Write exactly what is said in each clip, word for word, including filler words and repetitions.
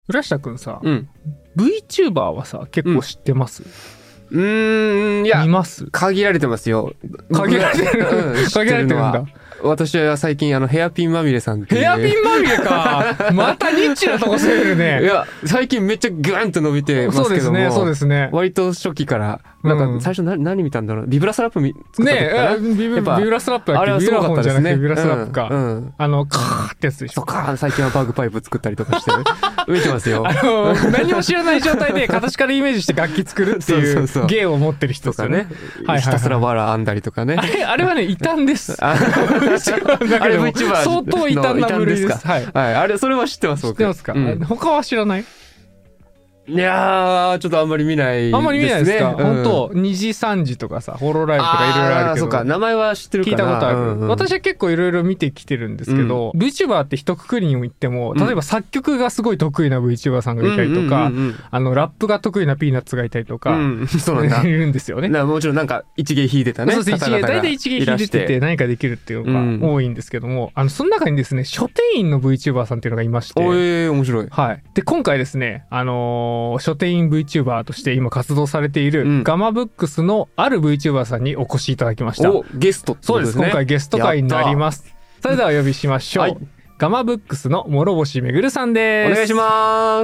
浦下くんさ、 うん、 VTuber はさ結構知ってます？ うん、うーん、いや見ます？ 限られてますよ。 限られてる、うん、限られてるんだ。 私は最近あのヘアピンまみれさんっていう、 ヘアピンまみれかまたニッチなとこ攻めるね。 いや最近めっちゃグワンと伸びてますけども、そうですね、 そうですね、 割と初期からなんか最初 何,、うん、何見たんだろう、ビブラスラップ見作った時かな、 ねえ、ビブラスラップだっけ、 あれはすごかったですね。 ビブラスラップか、 うんうん、 あのカーってやつでしょ。 そうか、最近はバグパイプ作ったりとかして見てますよ。 あの何も知らない状態で形からイメージして楽器作るっていう芸を持ってる人ですよね。 とかね、はいはいはい、ひたすらわら編んだりとかね。 あれ、あれはね異端です。 あれ VTuber 相当異端な部類です。はい、 はい、あれそれは知ってます。 知ってますか、うん、他は知らない？ いやーちょっとあんまり見ないですね。 あんまり見ないですか、うん、本当にじさんじとかさホロライブとかいろいろあるけど、 そうか、名前は知ってるかな、 聞いたことある、 うんうん、 私は結構いろいろ見てきてるんですけど、うん、VTuber って一括りにも言っても、例えば作曲がすごい得意な VTuber さんがいたりとか、あのラップが得意なピーナッツがいたりとか、うん、そうなんだいるんですよね。 なもちろんなんか一芸弾いてたね。 そうそう、一芸大体一芸弾いてて何かできるっていうのが多いんですけども、うん、あのその中にですね書店員の VTuber さんっていうのがいまして、 おえー、面白い。 はい。で今回ですね、あのー、書店員 VTuber として今活動されている、うん、ガマブックスのある VTuber さんにお越しいただきました。 おゲストってことですね。 そうです、今回ゲスト会になります。それではお呼びしましょう、はい、ガマブックスの諸星めぐるさんです。 お願いします。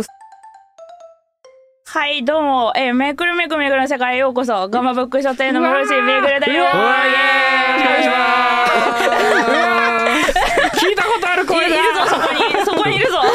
はいどうも、えー、めくるめくめぐるの世界へようこそ。ガマブック書店の諸星めぐるだよ。お願いします聞いたことある声だ。 いるぞ、そこにそこにいるぞ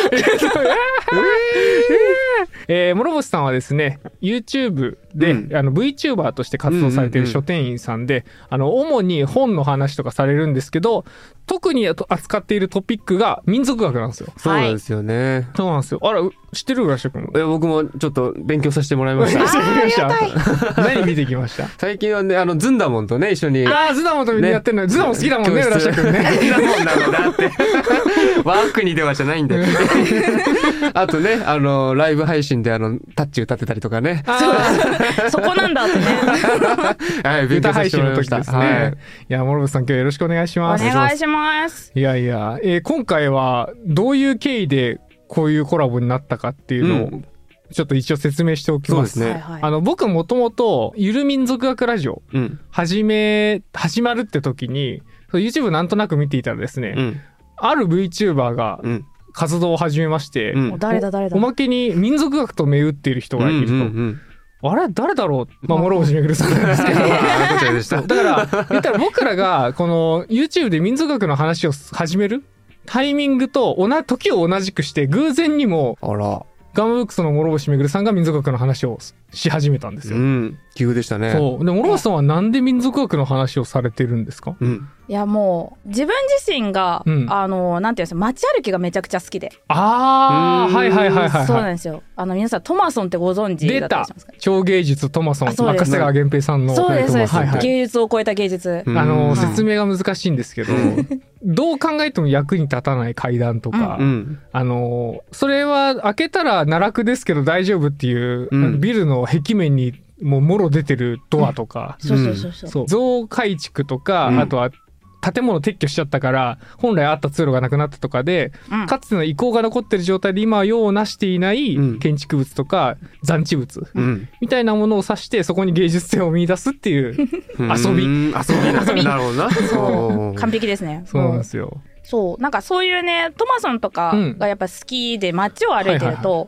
えー、諸星さんはですね YouTube で、うん、あの VTuber として活動されている書店員さんで、うんうんうん、あの主に本の話とかされるんですけど、特に扱っているトピックが民族学なんですよ。 そうなんですよね、はい、 そうなんですよ。あら知ってる？浦下君。 え僕もちょっと勉強させてもらいました。 何見てきました？ 最近はねあのズンダモンとね一緒に。 ああズンダモンとみんなやってるの、ね、ズンダモン好きだもんね浦下君ね。 ズンダモンなのだってワークにではじゃないんだよあとねあのライブ配信であのタッチ歌ってたりとかね。 そこなんだってねはい、勉強させてもらいました。 歌配信の時ですね、はい、いや諸星さん今日よろしくお願いします。 お願いします。 いやいや、えー、今回はどういう経緯でこういうコラボになったかっていうのをちょっと一応説明しておきます。 そうですね、 あの僕もともとゆる民族学ラジオ始め、始まるって時に YouTube なんとなく見ていたらですね、うん、ある VTuber が活動を始めまして、 うん、誰だ誰だ、 おまけに民族学と銘打っている人がいると、うんうんうん、あれ誰だろう、まあ、諸星めぐるさんなんですけどだから言ったら僕らがこの YouTube で民族学の話を始めるタイミングと同じ時を同じくして偶然にもあらガマブックスの諸星めぐるさんが民族学の話をし始めたんですよ。 うん、奇遇でしたね。 そうで諸星さんはなんで民族学の話をされてるんですか？ うん、 いやもう自分自身が、うん、あのなんていうんですか、街歩きがめちゃくちゃ好きで。 ああはいはいはいはい、はい、 そうなんですよ。あの皆さんトマソンってご存知だったりしますか？ 超芸術トマソン、赤瀬川源平さんの。 そうですそうです、 はいはい、 芸術を超えた芸術。 あの、はい、説明が難しいんですけどどう考えても役に立たない階段とか、うん、あのそれは開けたら奈落ですけど大丈夫っていう、うん、ビルの壁面にもうもろ出てるドアとか、 うん、そうそうそうそう、 そう増改築とか、うん、あとは建物撤去しちゃったから本来あった通路がなくなったとかで、うん、かつての遺構が残ってる状態で今は用をなしていない建築物とか残地物、うん、みたいなものを指してそこに芸術性を見出すっていう遊び遊びなるほどな。 そう完璧ですね。 そうなんですよ。 そうなんかそういうねトマソンとかがやっぱ好きで街を歩いてると、うんはいはいはい、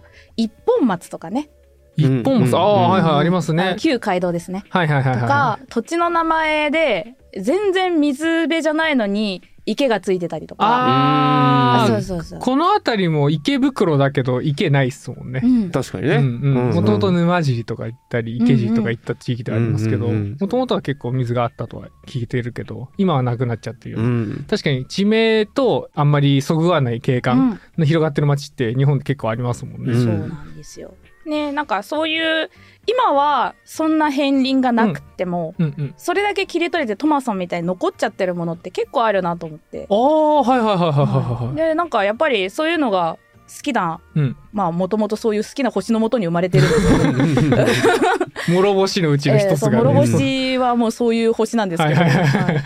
一本松とかね、 一本松、うん、ああ、うん、はいはいありますね。 旧街道ですね。 はいはいはいはい。 とか土地の名前で全然水辺じゃないのに池がついてたりとか。 ああ、 そうそうそう。 この辺りも池袋だけど池ないっすもんね。うん、 確かにね。 もともと沼尻とか行ったり池尻とか行った地域でありますけど、もともとは結構水があったとは聞いてるけど、今はなくなっちゃってるよ、うん。確かに地名とあんまりそぐわない景観の広がってる街って日本って結構ありますもんね。 うん、そうなんですよ。ね、なんかそういう今はそんな片鱗がなくても、うんうんうん、それだけ切り取れてトマソンみたいに残っちゃってるものって結構あるなと思って。 ああはいはいはいはいはい、はい、 でなんかやっぱりそういうのが好きな、うん、まあもともとそういう好きな星のもとに生まれてるんですけど諸星のうちの一つが、ね、 えー、諸星はもうそういう星なんですけど、はいはい、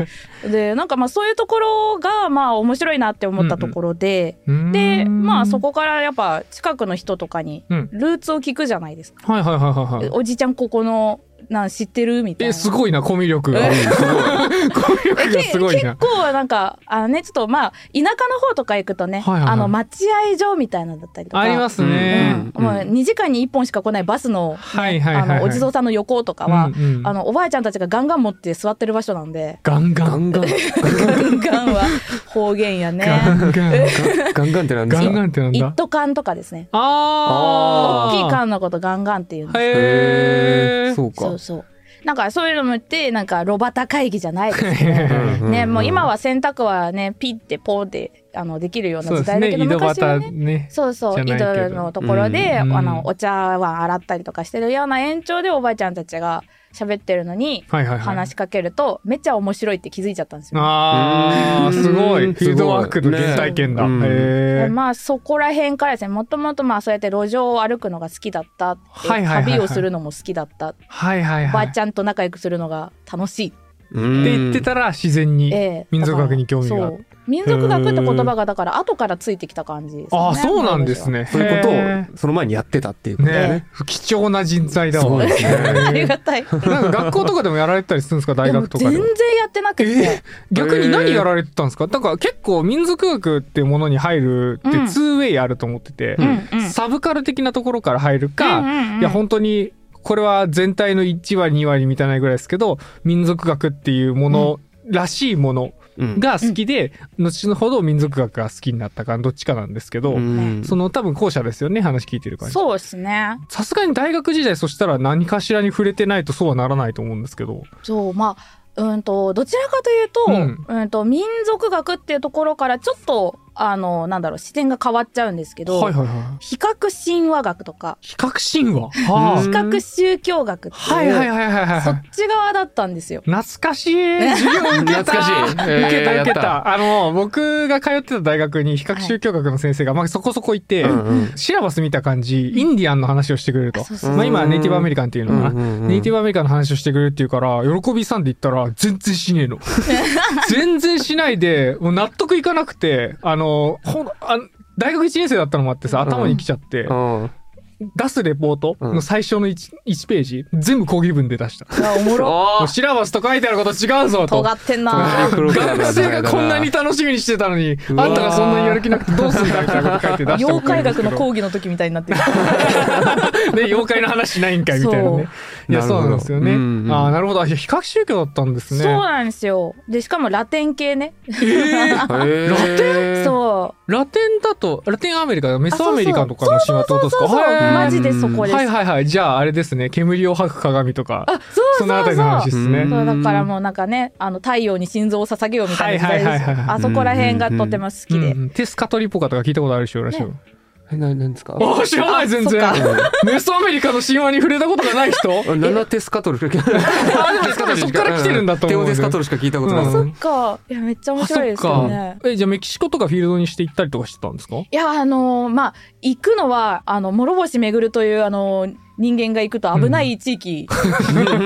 でなんかまあそういうところがまあ面白いなって思ったところで、うんうん、でまあそこからやっぱ近くの人とかにルーツを聞くじゃないですか、 うん、はいはいはいはい、 おじちゃんここのなん知ってるみたいな。 えすごいなコミュ力が、えー、すごいコミュ力がすごいな。 結構なんかあのねちょっとまあ田舎の方とか行くとね、はいはいはい、あの待合所みたいなのだったりとかありますね、 うんうん、もうにじかんにいっぽんしか来ないバスの、ね、はいはいはいはい、あのお地蔵さんの横とかは、うんうん、あのおばあちゃんたちがガンガン持って座ってる場所なんで、 ガンガンガンガンガンガンは方言やね。 ガンガンガンガンってなんですか？ ガンガンってなんだ？ 一斗缶とかですね。 あー大きい缶のことガンガンって言うんです。 へー、 そうか。 そうそう。なんかそういうのも言ってなんか炉端会議じゃないですけどね、もう今は洗濯はねピッてポーってあのできるような時代だけど、 ね、 昔はね、 ねそうそう井戸のところで、うん、あのお茶碗洗ったりとかしてるような延長でおばあちゃんたちが喋ってるのに話しかけると、はいはいはい、めっちゃ面白いって気づいちゃったんですよ。 あーすごいフィールドワークの原体験だ、ね、へー、 まあそこら辺からですね、もともとまあそうやって路上を歩くのが好きだったって、はいはいはいはい、旅をするのも好きだった、はいはいはい、おばあちゃんと仲良くするのが楽しいって言ってたら自然に民族学に興味が、えー、そう民族学って言葉がだから後からついてきた感じですね。 ああそうなんですね。 そういうことをその前にやってたっていうことね。 ね貴重な人材だわ。 ですね。ありがたい。 なんか学校とかでもやられてたりするんですか、大学とかで。 全然やってなくて、 えー、逆に何やられてたんですか。なんか結構民族学っていうものに入るってツーウェイあると思ってて、うんうん、サブカル的なところから入るか、うんうんうん、いや本当にこれは全体のいちわりにわりみたいなぐらいですけど、民族学っていうものらしいものが好きで、うん、後ほど民族学が好きになったかどっちかなんですけど、うん、その多分後者ですよね、話聞いてる感じ。 そうですね。 さすがに大学時代そしたら何かしらに触れてないとそうはならないと思うんですけど。 そうまあうんとどちらかというと、うんうんと民族学っていうところからちょっとあのなんだろう視点が変わっちゃうんですけど、はいはいはい、比較神話学とか比較神話、 はあ、比較宗教学っていう、 はいはいはいはいはい、 そっち側だったんですよ。 懐かしい授業受けた懐かしい、えー、 受けた受けたあの僕が通ってた大学に比較宗教学の先生が、はいまあ、そこそこいて、うんうん、シラバス見た感じインディアンの話をしてくれると、そうそうまあ、今はネイティブアメリカンっていうのかな、うんうんうん、ネイティブアメリカンの話をしてくれるっていうから喜びさんで言ったら全然しねえの全然しないでもう納得いかなくてあのほんあ大学いちねん生だったのもあってさ頭に来ちゃって、うんうん、出すレポートの最初の 1, いちページ全部講義文で出した。 おもろシラバスと書いてあること違うぞと。 尖ってんな学生がこんなに楽しみにしてたのにあんたがそんなにやる気なくてどうすんだみたいなこと書いて出した。 妖怪学の講義の時みたいになってるね、妖怪の話しないんかいみたいなね。いやそうなんですよね、うんうん、あなるほど。比較宗教だったんですね。 そうなんですよ。でしかもラテン系ね、 えー、ラテンそうラテンだとラテンアメリカメソアメリカとかの神話ってことですか。 マジでそこです。 はいはいはい。じゃああれですね、煙を吐く鏡とか、 あそうそうそうそのあたりの話ですね。 そうだからもうなんかねあの太陽に心臓を捧げようみたいな時代ですよ、はいはいはいはい、あそこら辺がとても好きで、 うんうん、テスカトリポカとか聞いたことあるでしょらしいよ、ね。 え、な、なんですか。 あ、知らない全然。メソアメリカの神話に触れたことがない人。 ナナテスカトルしか聞いたことない。そっから来てるんだと思う。 テオテスカトルしか聞いたことない。 あ、そっか。いやめっちゃ面白いですよね。 え、じゃあメキシコとかフィールドにして行ったりとかしてたんですか。いやあのー、まあ行くのはあの諸星巡るというあのー人間が行くと危ない地域、うん、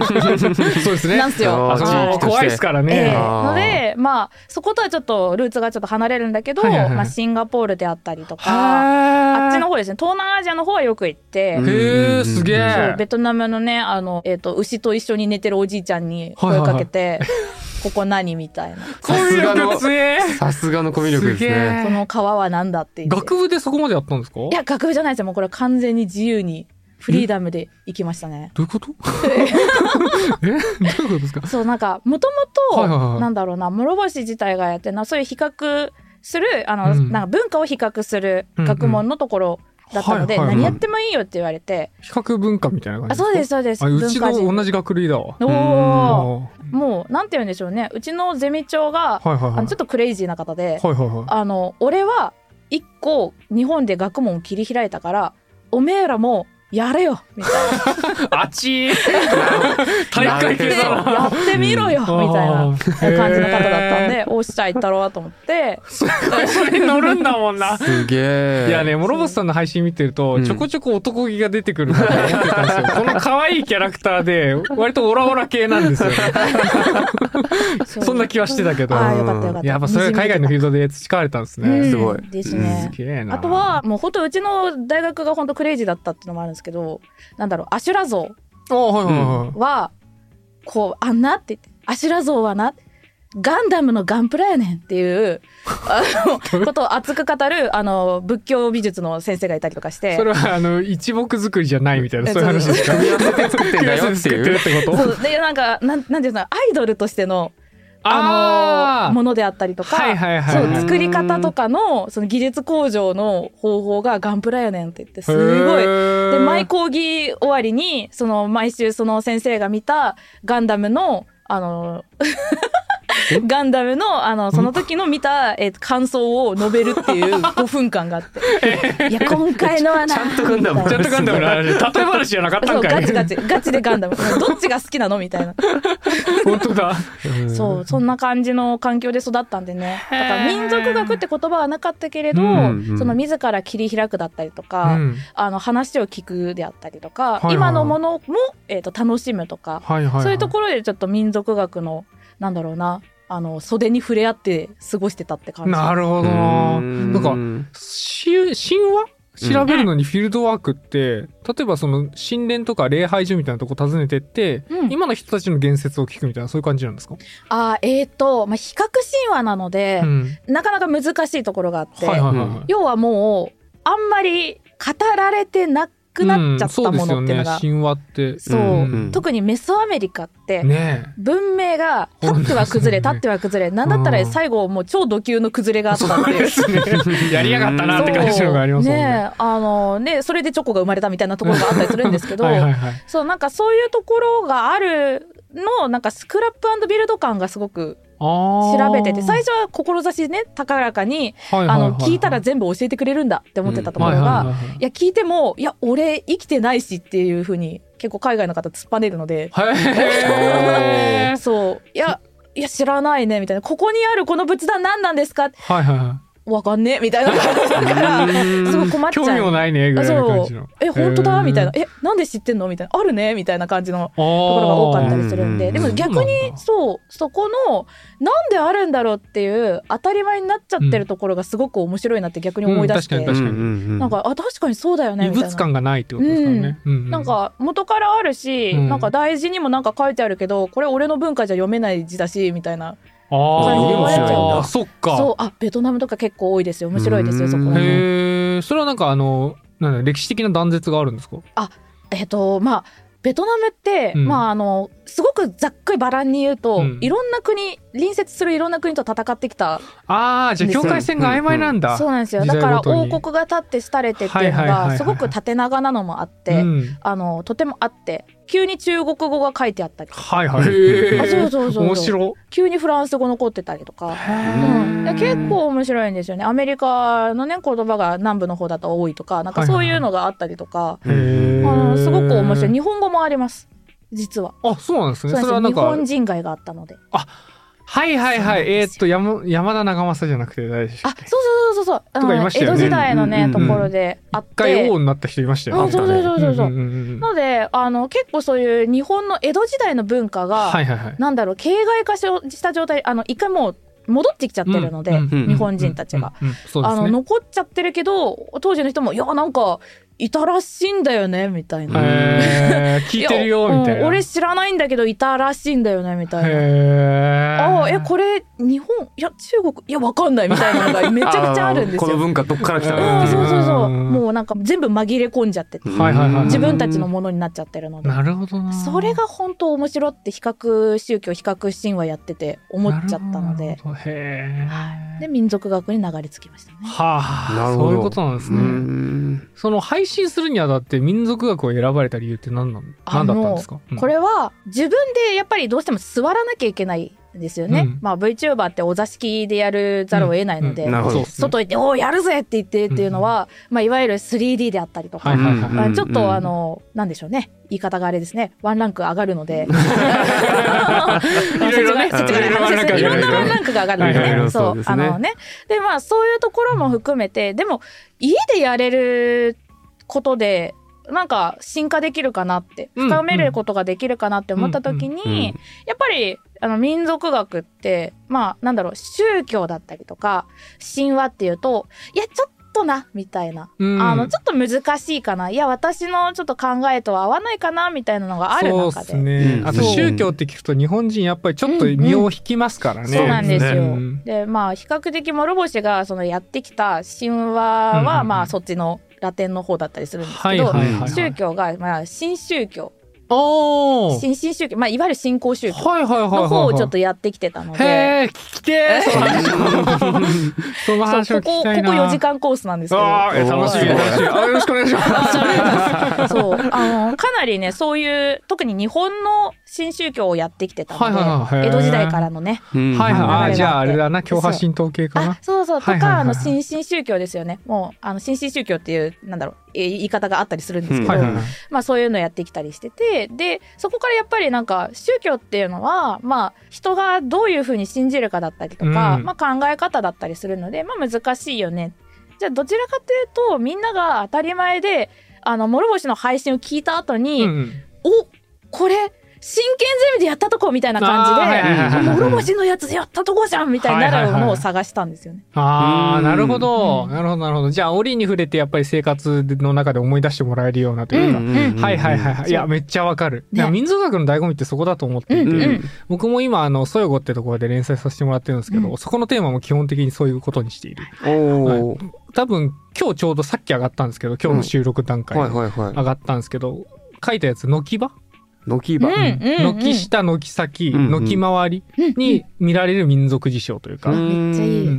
そうですね。 なんすよ。 怖いですからね。 えー、のでまあそことはちょっとルーツがちょっと離れるんだけど、はいはいはい、まあ、シンガポールであったりとかあっちの方ですね、東南アジアの方はよく行って、 へーすげえ。 ベトナムのねあの、えーと、牛と一緒に寝てるおじいちゃんに声かけて、はいはいはい、ここ何みたいな。 さすがのさすがのコミュ力ですね。 この川は何だって言って。 学部でそこまでやったんですか。 いや学部じゃないですよ。もうこれは完全に自由にフリーダムで行きましたね。 どういうことえどういうことですか。 そうなんかもともとなんだろうな諸星自体がやってるのはそういう比較するあの、うん、なんか文化を比較する学問のところだったので、うんうんはいはいはい、何やってもいいよって言われて。 比較文化みたいな感じですか。 あそうですそうです。 あうちの同じ学類だわ。 おおもうなんて言うんでしょうね。うちのゼミ長が、はいはいはい、あのちょっとクレイジーな方で、はいはいはい、あの俺は一個日本で学問を切り開いたからおめえらもやれよみたいなあちー大会系だなやってみろよみたいな感じの方だったんでおっしゃいったろうと思ってそれに乗るんだもんなすげえ。 いやね、諸星さんの配信見てるとちょこちょこ男気が出てくるなと思ってたんですよ、うん、この可愛いキャラクターで割とオラオラ系なんですよねそんな気はしてたけど、 あよかったよかった。 やっぱそれが海外のフィールドで培われたんですね、 うん、 すごいですね、 うん、 あとはもう本当うちの大学が本当クレイジーだったっていうのもあるんですけど、なんだろうアシュラ像はこうあんなって言ってアシュラ像はなガンダムのガンプラやねんっていうあのことを熱く語るあの仏教美術の先生がいたりとかして、 それはあの一木作りじゃないみたいなそういう話ですか？組み合わせて作ってんだよっていうこと？ そうでなんかなんなんていうのアイドルとしてのあのものであったりとか、 はいはいはいはい、 そう作り方とかのその技術向上の方法がガンプラやねんって言ってすごいで毎講義終わりにその毎週その先生が見たガンダムのあのガンダムのあのその時の見た、えー、感想を述べるっていうごふんかんがあっていや今回のはなちゃんとガンダムちゃんとガンダムの話例え話じゃなかったんかい。 ガチガチガチでガンダムどっちが好きなのみたいな本当だそうそんな感じの環境で育ったんでね、だから民族学って言葉はなかったけれど、うんうん、その自ら切り開くだったりとか、うん、あの話を聞くであったりとか、はいはい、今のものも、えー、と楽しむとか、はいはいはい、そういうところでちょっと民族学のなんだろうなあの袖に触れ合って過ごしてたって感じ。 なるほどな。なんか神話調べるのにフィールドワークって、うん、例えばその神殿とか礼拝所みたいなとこ訪ねてって、うん、今の人たちの言説を聞くみたいなそういう感じなんですか？ あえーと、まあ、比較神話なので、うん、なかなか難しいところがあって、はいはいはいはい、要はもうあんまり語られてなくなっちゃったものっていうのが、 うん、そうですよね神話ってそう、うん、特にメソアメリカって文明が立っては崩れ立っては崩れなんだったら最後もう超ド級の崩れがあったっていう、 ね、やりやがったなって感じのがありますもんね。 ねあのねそれでチョコが生まれたみたいなところがあったりするんですけどはいはい、はい、そうなんかそういうところがあるのなんかスクラップ&ビルド感がすごく調べてて最初は志ね高らかに、はいはいはいはい、あの聞いたら全部教えてくれるんだって思ってたところが、うんはいはいはいはい、いや聞いてもいや俺生きてないしっていう風に結構海外の方突っぱねるのでそういやいや知らないねみたいなここにあるこの仏壇何なんですか、はいはいはいわかんねみたいな感じだからすごい困っちゃう。 興味もないねぐらいの感じの。 え本当だみたいなえなんで知ってんのみたいなあるねみたいな感じのところが多かったりするんででも逆にそうそこのなんであるんだろうっていう当たり前になっちゃってるところがすごく面白いなって逆に思い出して、うん、確かに確かになんかあ確かにそうだよねみたいな異物感がないってことですかね、 うんうん、なんか元からあるし、うん、なんか大事にもなんか書いてあるけどこれ俺の文化じゃ読めない字だしみたいなああ、そっか。 そう、あ、ベトナムとか結構多いですよ。面白いですよ、そこら辺。 へえ、それはなんかあの、なんだ歴史的な断絶があるんですか？ あ、えっと、まあ、ベトナムって、うん、まああのすごくざっくりバランに言うと、うん、いろんな国隣接するいろんな国と戦ってきた。 ああ、じゃあ境界線が曖昧なんだ。 うんうん、そうなんですよ。だから王国が立って廃れてっていうのがすごく縦長なのもあって、あのとてもあって。急に中国語が書いてあったりとか、 はいはい、 あそうそうそうそう面白急にフランス語残ってたりとか、うん、結構面白いんですよね。アメリカのね言葉が南部の方だと多いとかなんかそういうのがあったりとか、はいはい、あのすごく面白い。日本語もあります実は。 あそうなんですね。 それはなんか日本人街があったので。 あはいはいはい。えー、っと山山田長政じゃなくて誰でしたっけ？ あそうそうそうそうあの、ね、江戸時代のね、うんうんうん、ところであって一回王になった人いましたよね。 あそうそうそうそうそう、うんうんうん、のであの結構そういう日本の江戸時代の文化が、はいはいはい、なんだろう形骸化した状態あの一回もう戻ってきちゃってるので、うんうん、日本人たちが、うんうんうんね、あの残っちゃってるけど当時の人もいやなんかいたらしいんだよねみたいな聞いてるよみたいな、 うん、俺知らないんだけどいたらしいんだよねみたいな。あえこれ日本いや中国いやわかんないみたいなのがめちゃくちゃあるんですよ。 この文化どっから来たの、うん、そうそうそうもうなんか全部紛れ込んじゃってて、はいはいはいはい、自分たちのものになっちゃってるので。 なるほどな。 それが本当面白って比較宗教比較神話やってて思っちゃったので、へはい、で民族学に流れ着きましたね。はあそういうことなんですね。うんその配信するにあたって民族学を選ばれた理由って何なん何だったんですか？うん、 これは自分でやっぱりどうしても座らなきゃいけないですよね、うん、まあ VTuber ってお座敷でやるざるを得ないので、 うんうん、 外行っておーやるぜって言ってっていうのは、うんまあ、いわゆる スリーディー であったりとか、うんまあ、ちょっとあのなんでしょうね言い方があれですねワンランク上がるのでいろいろねそっちから話ですねいろんなワンランクが上がるのでね、はい、そうあのねでまあそういうところも含めてでも家でやれることでなんか進化できるかなって深めることができるかなって思った時にやっぱりあの民族学ってまあなんだろう宗教だったりとか神話っていうといやちょっとなみたいな、うん、あのちょっと難しいかないや私のちょっと考えとは合わないかなみたいなのがある中でそうですね、あと宗教って聞くと日本人やっぱりちょっと身を引きますからね、うんうん、 そうなんですよ、うん、でまあ比較的諸星がそのやってきた神話は、うん、まあそっちのラテンの方だったりするんですけど、はいはいはいはい、宗教が、まあ、新宗教新新宗教、まあ、いわゆる新興宗教の方をちょっとやってきてたので、はいはいはいはい、 へー聞きてーその話を聞きたいな。 ここ、ここよじかんコースなんですけどあー楽しみ楽しみあよろしくお願いしますそうあのかなりねそういう特に日本の新宗教をやってきてたので、はいはいはい、江戸時代からのね、 はいはい、あじゃああれだな教派神道系かなそうそうとか、はいはいはい、あの新新宗教ですよねもうあの新新宗教っていうなんだろう言い方があったりするんですけど、うんはいはいはい、まあそういうのやってきたりしててでそこからやっぱりなんか宗教っていうのはまあ人がどういうふうに信じるかだったりとか、うんまあ、考え方だったりするのでまあ難しいよねじゃあどちらかというとみんなが当たり前であの諸星の配信を聞いた後に、うん、おこれ真剣ゼミでやったとこみたいな感じで諸星のやつやったとこじゃんみたいになるのを探したんですよね、 はいはいはい、ああなるほど、うん、なるほどなるほどじゃあ折に触れてやっぱり生活の中で思い出してもらえるようなというか、うんうん、はいはいはいはいいやめっちゃわかる、ね、民族学の醍醐味ってそこだと思っていて、うんうん、僕も今あのソヨゴってところで連載させてもらってるんですけど、うん、そこのテーマも基本的にそういうことにしている、はい、多分今日ちょうどさっき上がったんですけど今日の収録段階で上がったんですけど書いたやつ軒場軒場、 軒下軒先、うんうん、軒周りに見られる民族事象というか、うん、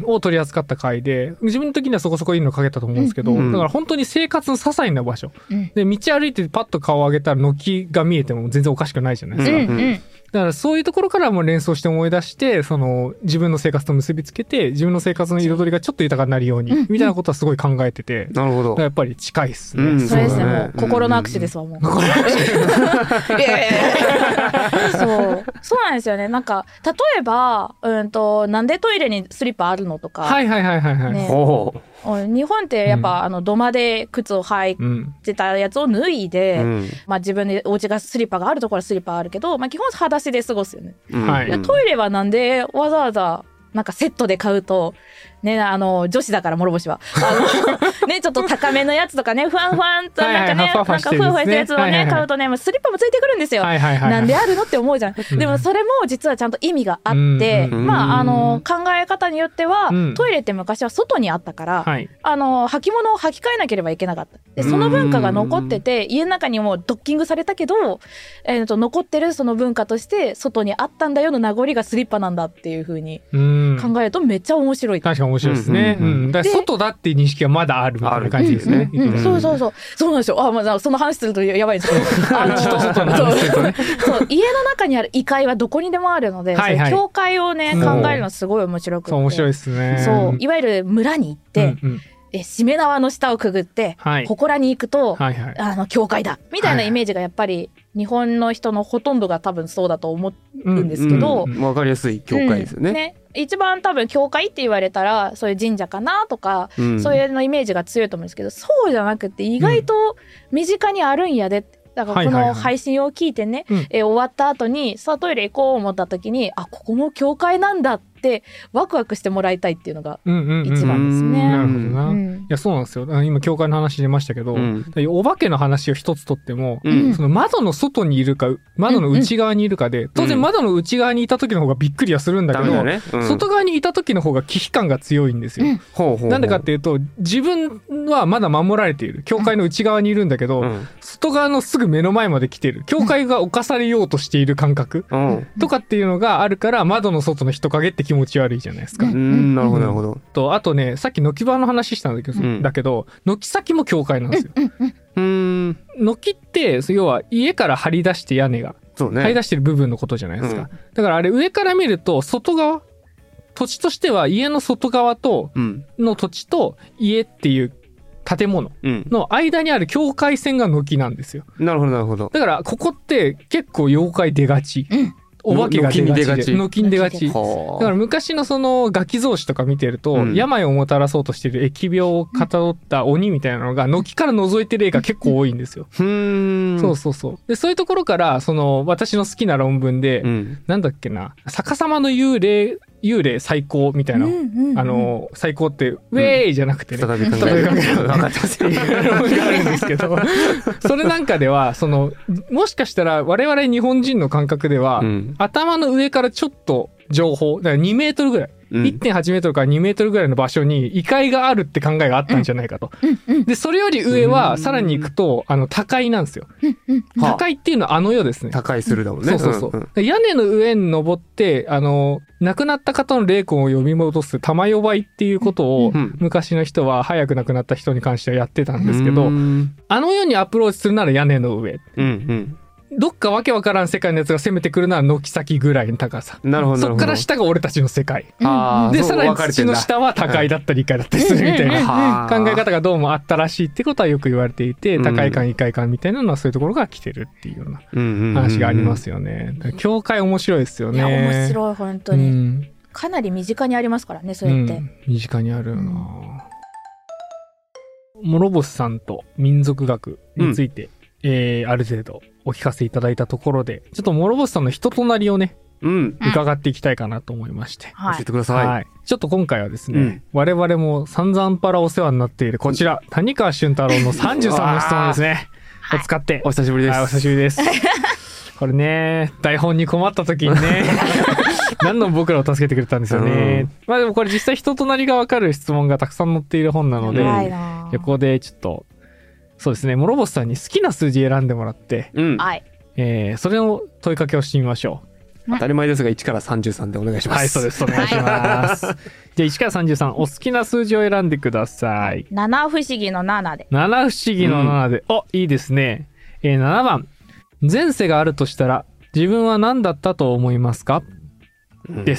を取り扱った回で自分の時にはそこそこいいの書けたと思うんですけど、うん、だから本当に生活の些細な場所、うん、で道歩いてパッと顔を上げたら軒が見えても全然おかしくないじゃないですか、うんうんだからそういうところからも連想して思い出してその自分の生活と結びつけて自分の生活の彩りがちょっと豊かになるように、うん、みたいなことはすごい考えてて、うん、なるほどやっぱり近いですね、うん、 それですねもう心の握手ですわもう心の握手そうそうなんですよねなんか例えばうんとなんでトイレにスリッパあるのとかはいはいはいはいはい、ね、 お日本ってやっぱ、うん、あの土間で靴を履いてたやつを脱いで、うんまあ、自分でお家がスリッパがあるところはスリッパあるけど、まあ、基本裸足で過ごすよね、うんはい、トイレはなんでわざわざなんかセットで買うとね、あの女子だから諸星はあの、ね、ちょっと高めのやつとかねふわんふわんとなんかねなんかふわふわしたやつをね、はいはい、買うとねもうスリッパもついてくるんですよ、はいはいはいはい、なんであるのって思うじゃん、うん、でもそれも実はちゃんと意味があって、うん、まああの考え方によっては、うん、トイレって昔は外にあったから、はい、あの履物を履き替えなければいけなかったでその文化が残ってて家の中にもドッキングされたけど、えー、と残ってるその文化として外にあったんだよの名残がスリッパなんだっていう風に考えるとめっちゃ面白い。 確かに面白いですね、うんうんうん、だから外だっていう認識はまだあるみたいな感じですね、 うんうんうん、そうそうそうそうなんですよあ、まあ、その話するとやばいですけどあの外の話するとねそう家の中にある異界はどこにでもあるので、はいはい、境界をね考えるのすごい面白くてそう面白いですねそういわゆる村に行って、うんうんえしめ縄の下をくぐって、はい、祠に行くと、はいはい、あの教会だみたいなイメージがやっぱり日本の人のほとんどが多分そうだと思うんですけど、 うんうん、分かりやすい教会ですよね、うん、ね一番多分教会って言われたらそういう神社かなとか、うん、そういうのイメージが強いと思うんですけどそうじゃなくて意外と身近にあるんやでってだからこの配信を聞いてね、はいはいはいえ終わった後にさあトイレ行こう思った時にあここも教会なんだってワクワクしてもらいたいっていうのが一番ですね、うんうん、 なるほどな、うん、いやそうなんですよ今教会の話出ましたけど、うん、お化けの話を一つとっても、うん、その窓の外にいるか窓の内側にいるかで、うん、当然窓の内側にいた時の方がびっくりはするんだけど、うんねうん、外側にいた時の方が危機感が強いんですよ、うん、なんでかっていうと自分はまだ守られている教会の内側にいるんだけど、うん、外側のすぐ目の前まで来てる教会が侵されようとしている感覚、うん、とかっていうのがあるから窓の外の人影って気持ち悪いじゃないですか、 うん、なるほどなるほどとあとねさっき軒場の話したんだけど、うん、だけど軒先も教会なんですよ、うん、軒って要は家から張り出して屋根がそうね。 這い出してる部分のことじゃないですか。 うん、 だからあれ上から見ると外側、土地としては家の外側と、の土地と家っていう建物の間にある境界線が軒なんですよ。 なるほどなるほど。 だからここって結構妖怪出がち。うんお化けが出がちで軒に出がち。だから昔のそのガキ草紙とか見てると、うん、病をもたらそうとしている疫病をかたどった鬼みたいなのが軒から覗いてる絵が結構多いんですよ。 うーんそうそうそう。でそういうところからその私の好きな論文で、うん、なんだっけな逆さまの幽霊幽霊最高みたいな、うんうんうん、あの最高ってウェーイじゃなくてね、 再び考える分かってますよねがあるんですけどそれなんかではそのもしかしたら我々日本人の感覚では、うん、頭の上からちょっと情報だからにメートルぐらい、うん、いってんはちメートルからにメートルぐらいの場所に異界があるって考えがあったんじゃないかと、うん、でそれより上はさらに行くとあの高いなんですよ、うん、高いっていうのはあの世ですね。 高いするだもんね。 そうそうそう、 うんうん、 屋根の上に登ってあの亡くなった方の霊魂を呼び戻す玉呼ばいっていうことを、うん、昔の人は早く亡くなった人に関してはやってたんですけど、あの世にアプローチするなら屋根の上、うんうんどっかわけわからん世界のやつが攻めてくるのは軒先ぐらいの高さ。 なるほど。 そっから下が俺たちの世界。 あで、さらに土の下は高いだったり異界だったりするみたいな考え方がどうもあったらしいってことはよく言われていて、高い感異界感みたいなのはそういうところが来てるっていうような話がありますよね。教会面白いですよね。いや、 面白い、本当に。うん、かなり身近にありますからね、そうやって。うん、 身近にあるよな、うん、諸星さんと民族学について、うんえー、ある程度お聞かせいただいたところで、ちょっと諸星さんの人となりをね、うん、伺っていきたいかなと思いまして。 はい、教えてください。はい。 ちょっと今回はですね、うん、我々も散々パラお世話になっているこちら、谷川俊太郎のさんじゅうさんの質問ですね。を使って。 お久しぶりです。 はい、お久しぶりです。これね、台本に困った時にね、何度も僕らを助けてくれたんですよね。うん、まあでもこれ実際人となりがわかる質問がたくさん載っている本なので、ここでちょっと、そうですね、諸星さんに好きな数字選んでもらって、うんえー、それを問いかけをしてみましょう。当たり前ですがいちからさんじゅうさんでお願いします。 はい、そうです。お願いします。じゃあいちからさんじゅうさん、お好きな数字を選んでください。 なな不思議のななで。 なな不思議のななで。うん、お、いいですね。えー、ななばん。前世があるとしたら、自分は何だったと思いますか、うん、です。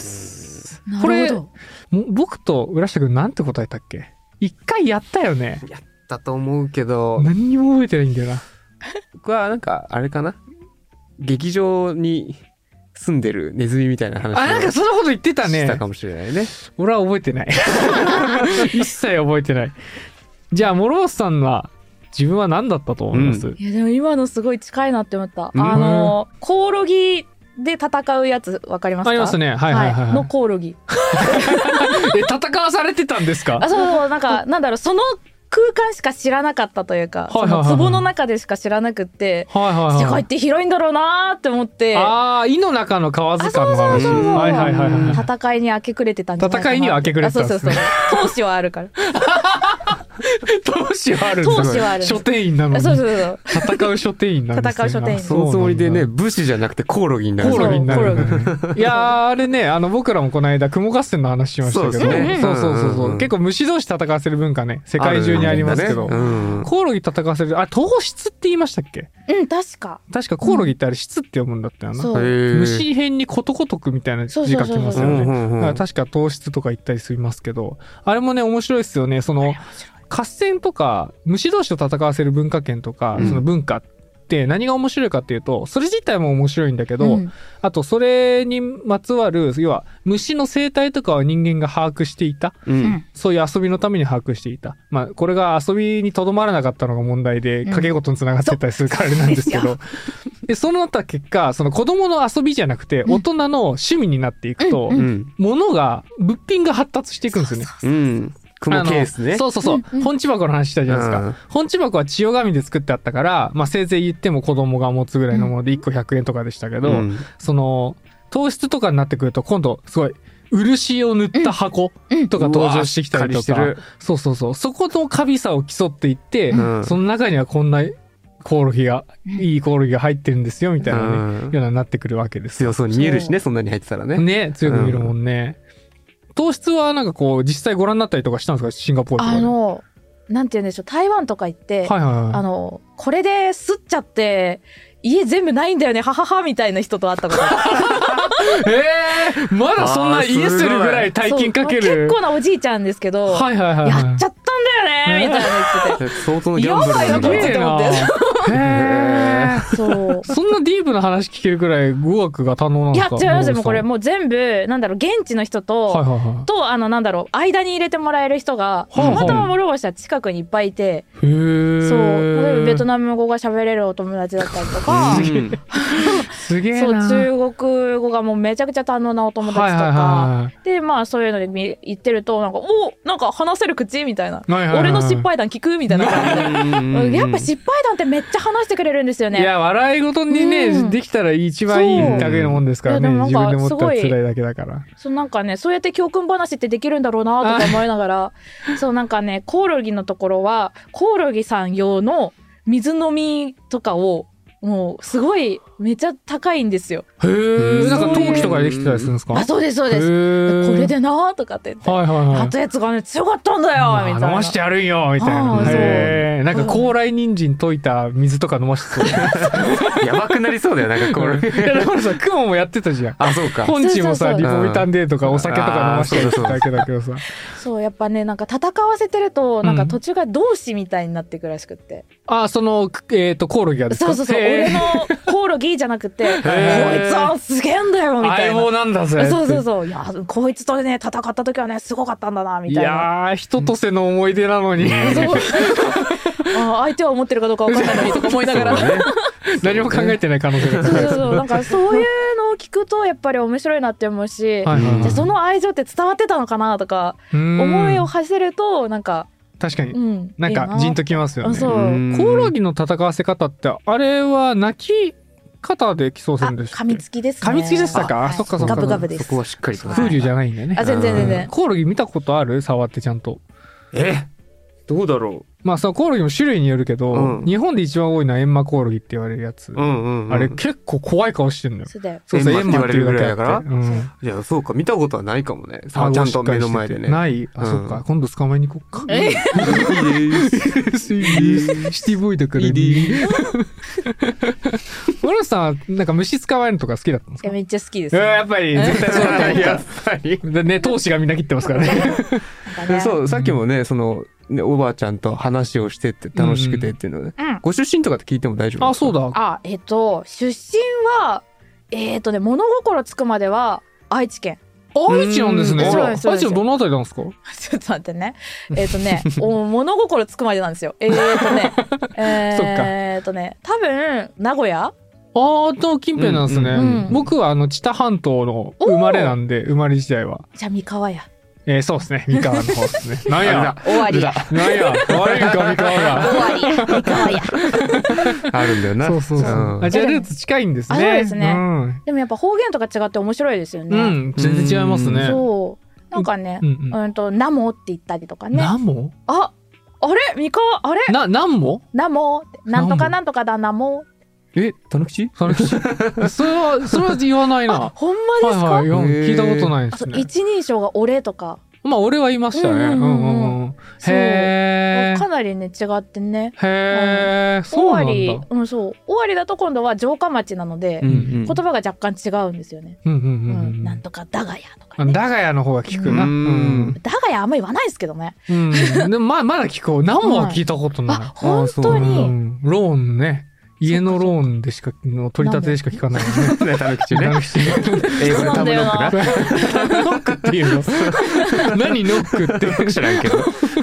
これ、僕と浦下くんなんて答えたっけ？一回やったよね。 やったと思うけど。 何にも覚えてないんだよな。 僕はなんか、あれかな？劇場に住んでるネズミみたいな話をあ、なんかそんなこと言ってたね。 したかもしれないね。 俺は覚えてない。一切覚えてない。じゃあ、諸星さんは、自分は何だったと思います？うん、 いやでも今のすごい近いなって思った。うん、あのコオロギで戦うやつわかりますか？ ありますね。はいはいはい、はい。 のコオロギ。 え、戦わされてたんですか？ あ、そう、なんかなんだろう、その空間しか知らなかったというか、はいはいはいはい、その壺の中でしか知らなくて、はいはいはい、世界って広いんだろうなーって思って。 ああ、井の中の川塚の話。 そうそうそうそう、 はいはいはいはい、 戦いに明け暮れてたんじゃないかな。 戦いには明け暮れてたんですね。 そうそうそう。闘志はあるから。 闘志はあるんですよ。 闘志はある。 書店員なのに。 そうそうそう。 戦う書店員なんですね。 戦う書店員。 そのつもりでね、武士じゃなくてコオロギになる。 コオロギになる。いやー、あれね、あの僕らもこの間雲合戦の話しましたけど、そうですね。そうそうそうそう、うんうん。結構虫同士戦わせる文化ね、世界中にありますけど、ねうん、コオロギ戦わせる、あ、糖質って言いましたっけ？ うん、確か。 確かコオロギってあれ質って読むんだったよな。うん、虫編にことごとくみたいな字書きますよね。確か糖質とか言ったりしますけど、あれもね面白いですよね。その合戦とか虫同士と戦わせる文化圏とか、うん、その文化って何が面白いかっていうと、それ自体も面白いんだけど、うん、あとそれにまつわる要は虫の生態とかを人間が把握していた、うん、そういう遊びのために把握していた。まあこれが遊びにとどまらなかったのが問題で、掛け事につながってたりするからあれなんですけど、でそうなった結果、その子供の遊びじゃなくて大人の趣味になっていくと、うんうん、物が物品が発達していくんですよね。 そうそうそう、うん雲ケースね。 そうそうそう。うんうん、本地箱の話したじゃないですか。うん、本地箱は千代紙で作ってあったから、まあせいぜい言っても子供が持つぐらいのものでいっこひゃくえんとかでしたけど、うん、その糖質とかになってくると今度すごい漆を塗った箱とか登場してきたりとか、うんうん、そうそうそう。そこのカビさを競っていって、うん、その中にはこんなコオロギが、いいコオロギが入ってるんですよみたいなね、うん、ようになってくるわけです。 強そうに見えるしね、そんなに入ってたらね。 ね、強く見えるもんね。うん、糖質はなんかこう実際ご覧になったりとかしたんですか？シンガポールとかで。 あのなんて言うんでしょう、台湾とか行って、はいはいはい、あのこれで吸っちゃって家全部ないんだよねはははみたいな人と会ったことえー、まだそんな家するぐらい大金かける、 結構なおじいちゃんですけど、はいはいはいはい、やっちゃったんだよねみたいな言ってて相当のギャンブルなんだ。 やばいなと思ってへーそうそんなディープな話聞けるくらい語学が堪能なんですか。 いや違いますよ、もうこれもう全部なんだろう現地の人と、はいはいはい、とあのなんだろう間に入れてもらえる人がたまたま諸星は近くにいっぱいいて、へーそう例えばベトナム語が喋れるお友達だったりとかすげえな、 そう中国語がもうめちゃくちゃ堪能なお友達とか、はいはいはい、でまあそういうので言ってるとなんかおなんか話せる口みたいな、はいはいはい、俺の失敗談聞くみたいな感じでやっぱ失敗談ってめっちゃ話してくれるんですよね。 いや笑い事にね、うん、できたら一番いいだけのもんですからね。自分で持ったら辛いだけだから。 そうなんかねそうやって教訓話ってできるんだろうなとか思いながらそうなんかねコオロギのところはコオロギさん用の水飲みとかをもうすごいめっちゃ高いんですよ。 へえ。なんか陶器とかできてたりするんですか。 あそうですそうです。これでなとかって言って、はいはいはい、あったやつがね強かったんだよみたいな。 飲ましてやるんよみたいな。へえ。なんか高麗人参溶いた水とか飲ましてそう。 やばくなりそうだよなんかこれ。 いやだからさ雲もやってたじゃん。 あそうか。 本地もさリポビタンデーとかお酒とか飲ましてるだけだけどさ。 そうやっぱねなんか戦わせてるとなんか途中が同志みたいになってくらしくって。 うん、あそのえっ、ー、とコオロギがですか。 そうそうそう俺のコオロギじゃなくてこいつはすげえんだよみたいな。 相棒なんだぜ。 そうそうそう。いやこいつとね戦った時はねすごかったんだなみたいな。 いやー人とせの思い出なのに。そうあ相手は思ってるかどうか分かんないのにとか思いながら、ね、 何も考えてない可能性が高い。 そうそうなんかそういうのを聞くとやっぱり面白いなって思うし、はいはいはい、じゃあその愛情って伝わってたのかなとか思いを馳せるとなんか確かに、うん、なんかジンときますよね。そうコオロギの戦わせ方ってあれは鳴き方で競争するんです。 噛みつきですね。 噛みつきでしたか。あ、はい、そっかそっか。 ガブガブです。 そこはしっかりと。 風流じゃないんだよね。 あ全然全然。 コオロギ見たことある？触ってちゃんと。 え？どうだろう。 まあさコオロギも種類によるけど、うん、日本で一番多いのはエンマコオロギって言われるやつ、うんうんうん、あれ結構怖い顔してるのよ。 そうだよ。 そうそうエンマって言われるぐらいだから、 うん、いやそうか見たことはないかもね。ちゃんと目の前でね。 ない。あ、うん、そっか今度捕まえに行こっか。えいいです。いいです。シティボーイだからいいです。モロさんなんか虫捕まえるのとか好きだったんですか？ めっちゃ好きです、ね。 やっぱり絶対そうだった。やっぱりね闘志がみんな切ってますからね。 ねそうさっきもねその。ね、おばあちゃんと話をしてって楽しくてっていうので、うんうん、ご出身とかって聞いても大丈夫ですか？ あそうだあえっ、ー、と出身はえっ、ー、とね物心つくまでは愛知県。 愛知なんですね。愛知のどのあたりなんですか？ちょっと待ってねえっ、ー、とねお物心つくまでなんですよ。えっ、ー、とねえっとね多分名古屋あーと近辺なんですね、うんうんうん、僕はあの知多半島の生まれなんで生まれ自体はじゃあ三河屋えー、そうですね三河の方ですね。なんや終わりやなんや悪いんか三河が終わりや三河やあるんだよな。 そうそうそう、うん、あじゃあルーツ近いんですね。 そうですね、うん、でもやっぱ方言とか違って面白いですよね。 うん全然違いますね。 そうなんかね、うんうん、うんとナモって言ったりとかね。 ナモああれ三河あれなナモナモなんとかなんとかだナモえ、たぬきち？ たぬきちそれは、それは言わないな。 ほんまですか？ はいはい、聞いたことないですね。 一人称が俺とか。 まあ俺は言いましたね。うんうんうんうん、へー。 かなりね違ってね。 へー。そうなんだ。 尾張、うん、そう。尾張だと今度は城下町なので、うんうん、言葉が若干違うんですよね。うんうんうんうん、なんとかだがやとか、ね。 だがやの方が聞くな。うん、 だがやあんま言わないですけどね。 うん、でもままだ聞こう。何もは聞いたことない。 あ、本当に。 うん、ローンね。家のローンでしかの取り立てでしか聞かないよね。たぬきちね。 英語でタムノックな。 ノックっていうの。何ノックって知らんけど。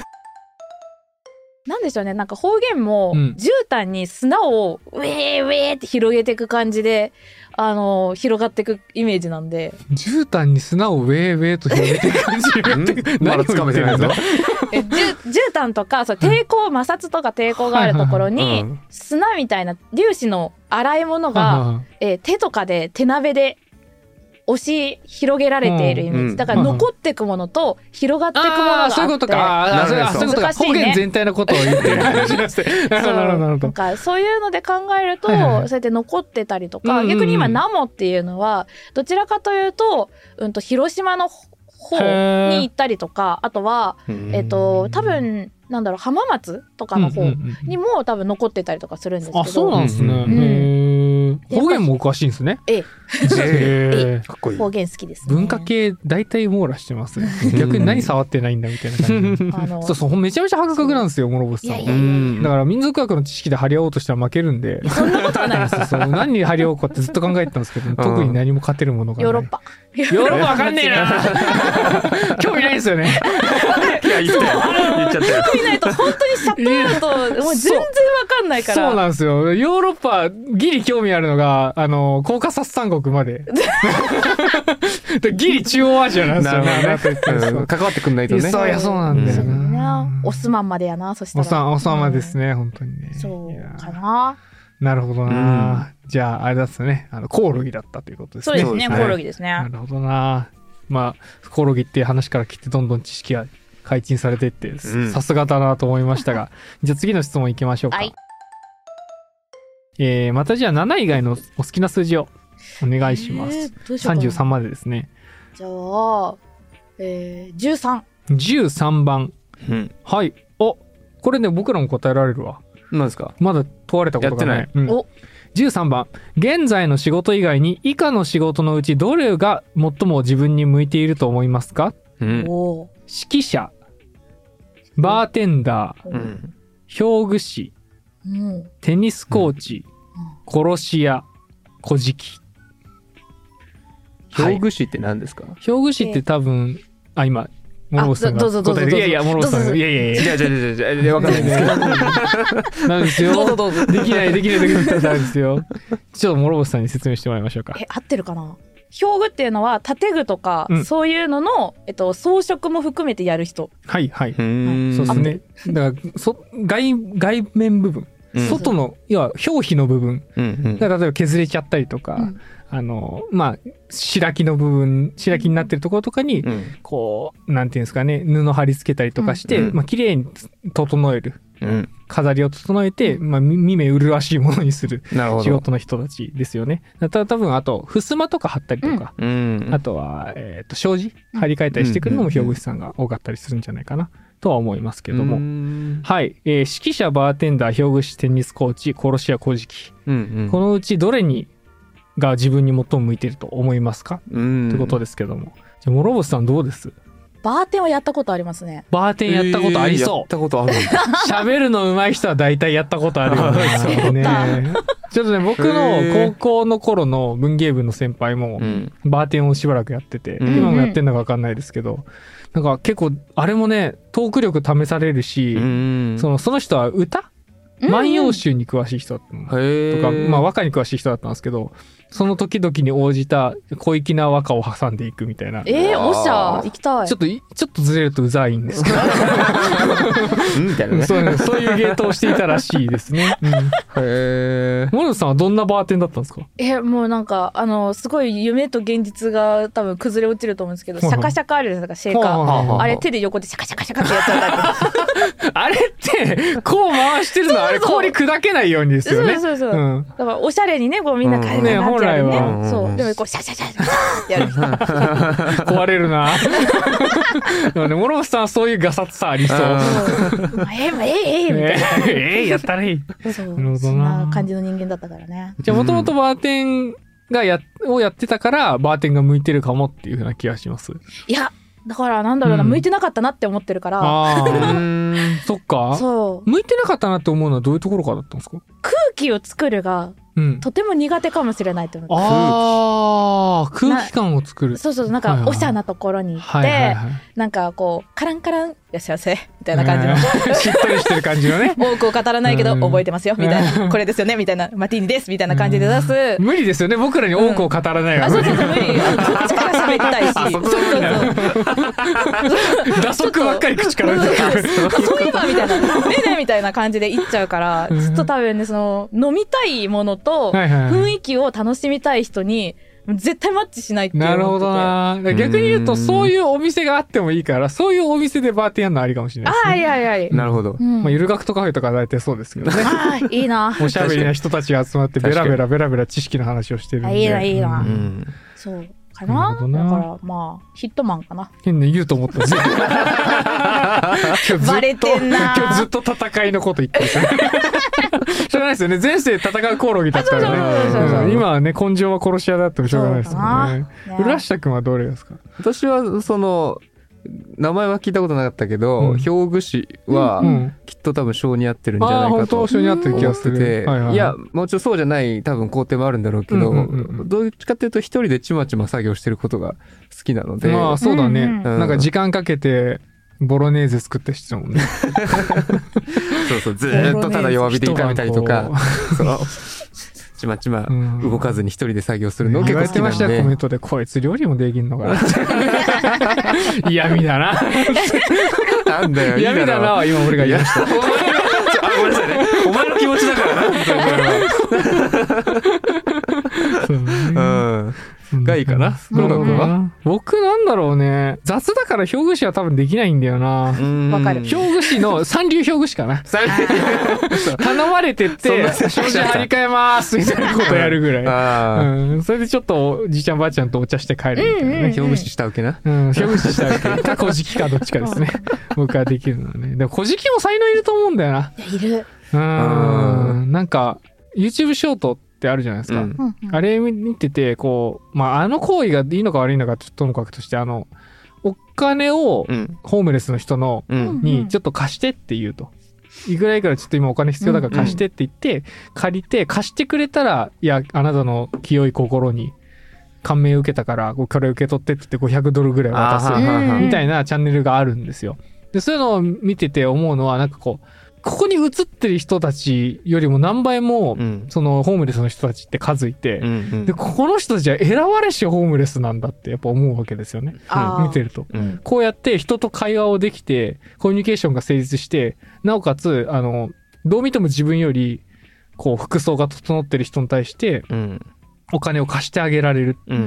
なんでしょうね。なんか方言も絨毯に砂をウェーウェーって広げていく感じで、あの広がっていくイメージなんで。 絨毯に砂をウェーウェーと広げていく感じ。 まだつかめてないぞ。 えじゅ絨毯とかそう抵抗摩擦とか抵抗があるところに砂みたいな粒子の洗い物が、えー、手とかで手鍋で押し広げられているイメージだから残っていくものと広がっていくものがあって、 そういうことかあそういうことか方言全体のことを言ってる話ですなんかそういうので考えると、はいはい、そうやって残ってたりとか、うんうん、逆に今ナモっていうのはどちらかというと、うん、と広島の方に行ったりとかあとは、えっと、多分なんだろう浜松とかの方にも多分残ってたりとかするんですけど、 あそうなんですね、うんー、方言もおかしいんですね。 ええ。 えー、かっこいい。 方言好きですね。 文化系大体網羅してますね。逆に何触ってないんだみたいな感じ。あのそうそう、めちゃめちゃ博学なんですよ、諸星さんは。だから民族学の知識で張り合おうとしたら負けるんで。 そんなことはないです。 そう、何に張り合おうかってずっと考えてたんですけど、特に何も勝てるものがない。 ヨーロッパ。 ヨーロッパわかんねえな。興味ないですよね。 いや、言ったよ。言っちゃったよ。 興味ないと本当にシャットアウト、もう全然わかんないから。 そうなんですよ。ヨーロッパ、ギリ興味あるのが、あの、コーカサス三国まで。ギリ中央アジアなんですよね。 関わってくんないとね。 そうや、そうなんだよな。 オスマンまでやな、そしたら。 オスマン、オスマンまでですね、本当にね。 そうかな。 なるほどな。じゃあ、あれだっすね。あの、コオロギだったということですね。 そうですね、コオロギですね。 なるほどな。まあ、コオロギっていう話から来て、どんどん知識が解禁されていって、さすがだなと思いましたが、じゃあ次の質問いきましょうか。はい。えー、またじゃあなな以外のお好きな数字をお願いします。えー、さんじゅうさんまでですね。 じゃあ、えー、じゅうさん。 じゅうさんばん。うん、はい。お、これね、僕らも答えられるわ。 何ですか？ まだ問われたことがない。 やってない。 うん、おじゅうさんばん。現在の仕事以外に以下の仕事のうちどれが最も自分に向いていると思いますか？うん、お指揮者、バーテンダー、うん、表具師、うん、テニスコーチ、うん、殺し屋、小じき。 表具師って何ですか？ 表具師って多分、あ、今、諸星さんが答える。いやいや、諸星さんが。いやいやいや。 じゃあじゃあじゃあじゃあ、じゃあ、わかんないですけど。なんですよ。 どうぞどうぞ。 できない、できない、できない。なんですよ。ちょっと諸星さんに説明してもらいましょうか。 え、合ってるかな？表具っていうのは建具とか、うん、そういうのの、えっと、装飾も含めてやる人。 はいはい。はい、そうですね。だからそ外外面部分、うん、外の要は表皮の部分、うんうん、例えば削れちゃったりとか、うん、あのまあ白木の部分白木になってるところとかに、うん、こうなんていうんですかね布貼り付けたりとかして、うん、まあ綺麗に整える。うん、飾りを整えて、まあ、見目麗しいものにする仕事の人たちですよね。ただ多分あと襖とか貼ったりとか、うん、あとは、えー、と障子張り替えたりしてくるのも表具師さんが多かったりするんじゃないかなとは思いますけども、うん、はい、えー、指揮者バーテンダー表具師テニスコーチ殺し屋小じき、うんうん、このうちどれにが自分に最も向いていると思いますか、うん、ということですけども、じゃあ諸星さんどうです？ バーテンはやったことありますね。 バーテンやったことありそう。えー、やったことあるんだ。 喋るの上手い人は大体やったことあるよね。ねちょっとね、僕の高校の頃の文芸部の先輩も、バーテンをしばらくやってて、うん、今もやってんのか分かんないですけど、なんか結構、あれもね、トーク力試されるし、うん、その、その人は歌？万葉集に詳しい人だったの、うん、とか、まあ和歌に詳しい人だったんですけど、その時々に応じた小粋な和歌を挟んでいくみたいな。 えー、おしゃ行きたい。 ちょっとちょっとずれるとうざいんですけどみたいなね。 そう、そういう芸当をしていたらしいですね。うん、へえ。諸星さんはどんなバーテンだったんですか？ えもうなんかあのすごい夢と現実が多分崩れ落ちると思うんですけど、シャカシャカあるじゃないですか、シェーカー。あれ手で横でシャカシャカシャカってやっちゃうタイプ。 あれってこう回してるのあれ氷砕けないようにですよね。 そうそうそう。うん、だからおしゃれにねこうみんな変えてなっちゃうね。うんね、そうでもこうシャシャシャシャってやる人。 壊れるな。でもね、諸星さんはそういうガサツさありそう。 ええええみたいな。 ええやったらいい。 そう。そんな感じの人間だったからね。 じゃあもともとバーテンがやをやってたからバーテンが向いてるかもっていう風な気がします。 いや。だからなんだろうな、うん、向いてなかったなって思ってるから。 あそっか。そう。向いてなかったなって思うのはどういうところからだったんですか？ 空気を作るが、うん、とても苦手かもしれないと思って。 ああ、空気感を作る。 そうそう、なんかおしゃなところに行って、はいはいはい、なんかこうカランカランいらっしゃいませみたいな感じの、 しっとりしてる感じのね。 多くを語らないけど覚えてますよみたいな、これですよねみたいな、マティーニですみたいな感じで出す。 無理ですよね、僕らに多くを語らないわ。 あ、そうそうそう、無理。こっちから喋りたいし。そうそうそう。打足ばっかり口から出てくる。 そういえばみたいな、ねねみたいな感じで言っちゃうから、ちょっと多分ね、その飲みたいものと雰囲気を楽しみたい人に絶対マッチしないって思ってて。 なるほどな。逆に言うとそういうお店があってもいいから、そういうお店でバーテンやるのありかもしれないですね。 はいはいはい。 なるほど。 うん、 まあゆる学とカフェとか大体そうですけどね。 ああ、いいな。 おしゃべりな人たちが集まってベラベラベラベラ知識の話をしてるんで。 いいな、いいな。うん、そう。 かな。だからまあヒットマンかな。 変に言うと思ったんですよ。 バレてんな。 今日ずっと戦いのこと言ってる。しょうがないですよね。前世戦うコオロギだったらね。今はね、根性は殺し屋だってもしょうがないですよね。浦下くんはどれですか？ 私はその名前は聞いたことなかったけど、兵具師はきっと多分性に合ってるんじゃないかと思ってて、いやもちろんそうじゃない多分工程もあるんだろうけど、どっちかっていうと一人でちまちま作業してることが好きなので、 まあそうだね。なんか時間かけてボロネーゼ作った人もんね。 そうそう、ずーっとただ弱火で炒めたりとか、そうちまちま動かずに一人で作業するのを結構好きなんで。 言われてましたよ、コメントで。こいつ料理もできんのかな。嫌味だな。 なんだよ、 嫌味だなは今俺が言いました。 あ、ごめんなさいね。お前の気持ちだからな。そうね。うん。がいいかな。どうなのか。 僕なんだろうね。雑だから表具師は多分できないんだよな。 わかる。 表具師の三流表具師かな。頼まれてって障子張り替えますみたいなことやるぐらい。うん。それでちょっとじいちゃんばあちゃんとお茶して帰るみたいなね。 表具師下請けな。 うん。表具師下請けか小じきかどっちかですね。僕はできるのはね。でも小じきも才能いると思うんだよな。 いる。 うん。なんか YouTube ショートってあるじゃないですか。うん、あれ見てて、こう、まあ、あの行為がいいのか悪いのかちょっとともかくとして、あの、お金をホームレスの人の、うん、にちょっと貸してって言うと。いくらいくらちょっと今お金必要だから貸してって言って、うんうん、借りて貸してくれたら、いや、あなたの清い心に感銘を受けたから、これ受け取ってって言ってごひゃくドルぐらい渡すみたいなチャンネルがあるんですよ。で、そういうのを見てて思うのは、なんかこう、ここに映ってる人たちよりも何倍も、うん、そのホームレスの人たちって数いて、うんうん、でこの人たちは選ばれしホームレスなんだってやっぱ思うわけですよね。うん、見てると、うん、こうやって人と会話をできてコミュニケーションが成立してなおかつあのどう見ても自分よりこう服装が整ってる人に対して、うん、お金を貸してあげられる、うんうん、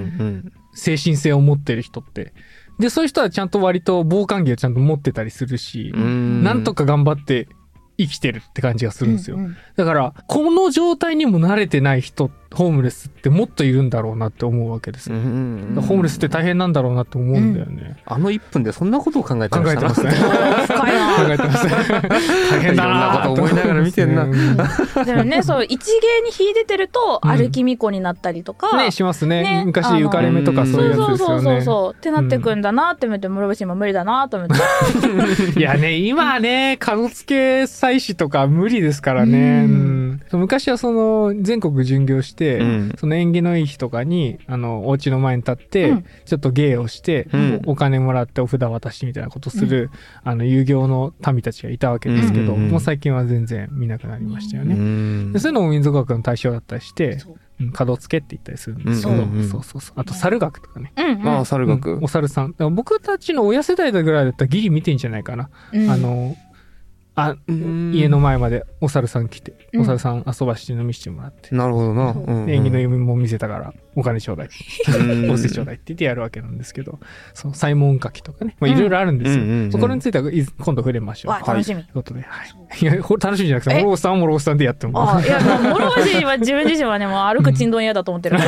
精神性を持ってる人ってでそういう人はちゃんと割と防寒着をちゃんと持ってたりするし、んなんとか頑張って生きてるって感じがするんですよ、うんうん、だからこの状態にも慣れてない人ホームレスってもっといるんだろうなって思うわけです、うんうんうん、ホームレスって大変なんだろうなって思うんだよね、 うん、あのいっぷんでそんなことを考えてました考えてますね深いな考えてます大変だなこと思いながら見てんな、ねうん、でもねそう一芸に秀でてると歩き巫女になったりとか、 うん、ねしますね、ね昔浮かれ目とかそういうやつですよねそうそうそうそうってなってくんだなって思って諸星も無理だなと思っていやね今ね角付け祭祀とか無理ですからね、うんうん、昔はその全国巡業して、うん、その縁起のいい日とかにあのお家の前に立って、うん、ちょっと芸をして、うん、お金もらってお札渡しみたいなことする、うん、あの遊行の民たちがいたわけですけど、うんうんうん、もう最近は全然見なくなりましたよね、うん、でそういうのも民族学の対象だったりして角付けって言ったりするんですけど、うんうんうん、そうそうそうあと猿学とかね、 うんうん、ああ猿学、 うん、お猿さん僕たちの親世代ぐらいだったらギリ見てんじゃないかな、うん、あのあ家の前までお猿さん来て、うん、お猿さん遊ばして飲みしてもらってなるほどな、うんうん、 演技の夢も見せたからお金ちょうだいお布施ちょうだいって言ってやるわけなんですけどその祭文書きとかねいろいろあるんですよ、うんうんうん、そこについては今度触れましょう。 楽しみ、 はい、ということで、はい、いや楽しみじゃなくて諸星さんは諸星さんでやってもあいや諸星は自分自身はねもう歩くちんどん屋だと思ってるから、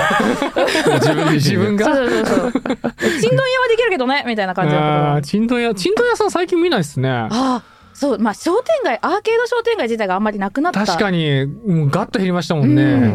うん、自分自分がそうそうそうちんどん屋はできるけどねみたいな感じだったあちんどん屋ちんどん屋さん最近見ないっすね。ああそうまあ商店街アーケード商店街自体があんまりなくなった確かにもうガッと減りましたもんね、うん、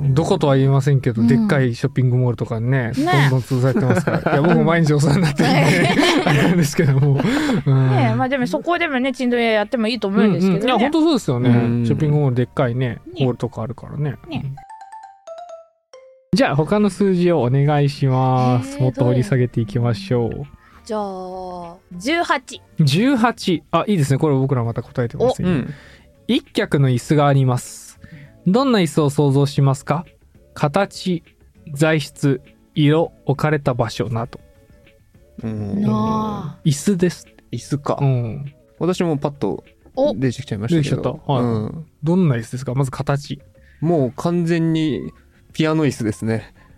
どことは言えませんけど、うん、でっかいショッピングモールとかね、ねどんどん潰されてますからいや僕も毎日お世話になってるんで、ね、あれなんですけども、うんねまあ、でもそこでもねちんどん屋やってもいいと思うんですけどね、うんうん、いや本当そうですよね、うん、ショッピングモールでっかいねホールとかあるからね、ねじゃあ他の数字をお願いします。もっと掘り下げていきましょう。 じゃあじゅうはち。 じゅうはち。あ、いいですね。これ僕らまた答えてますね、うん、一脚の椅子があります。どんな椅子を想像しますか？形、材質、色、置かれた場所など。 うんな椅子です。 椅子か、 うん、 私もパッと出てきちゃいましたけど。 出てきちゃった、はいうん、どんな椅子ですか？まず形。 もう完全にピアノ椅子ですね。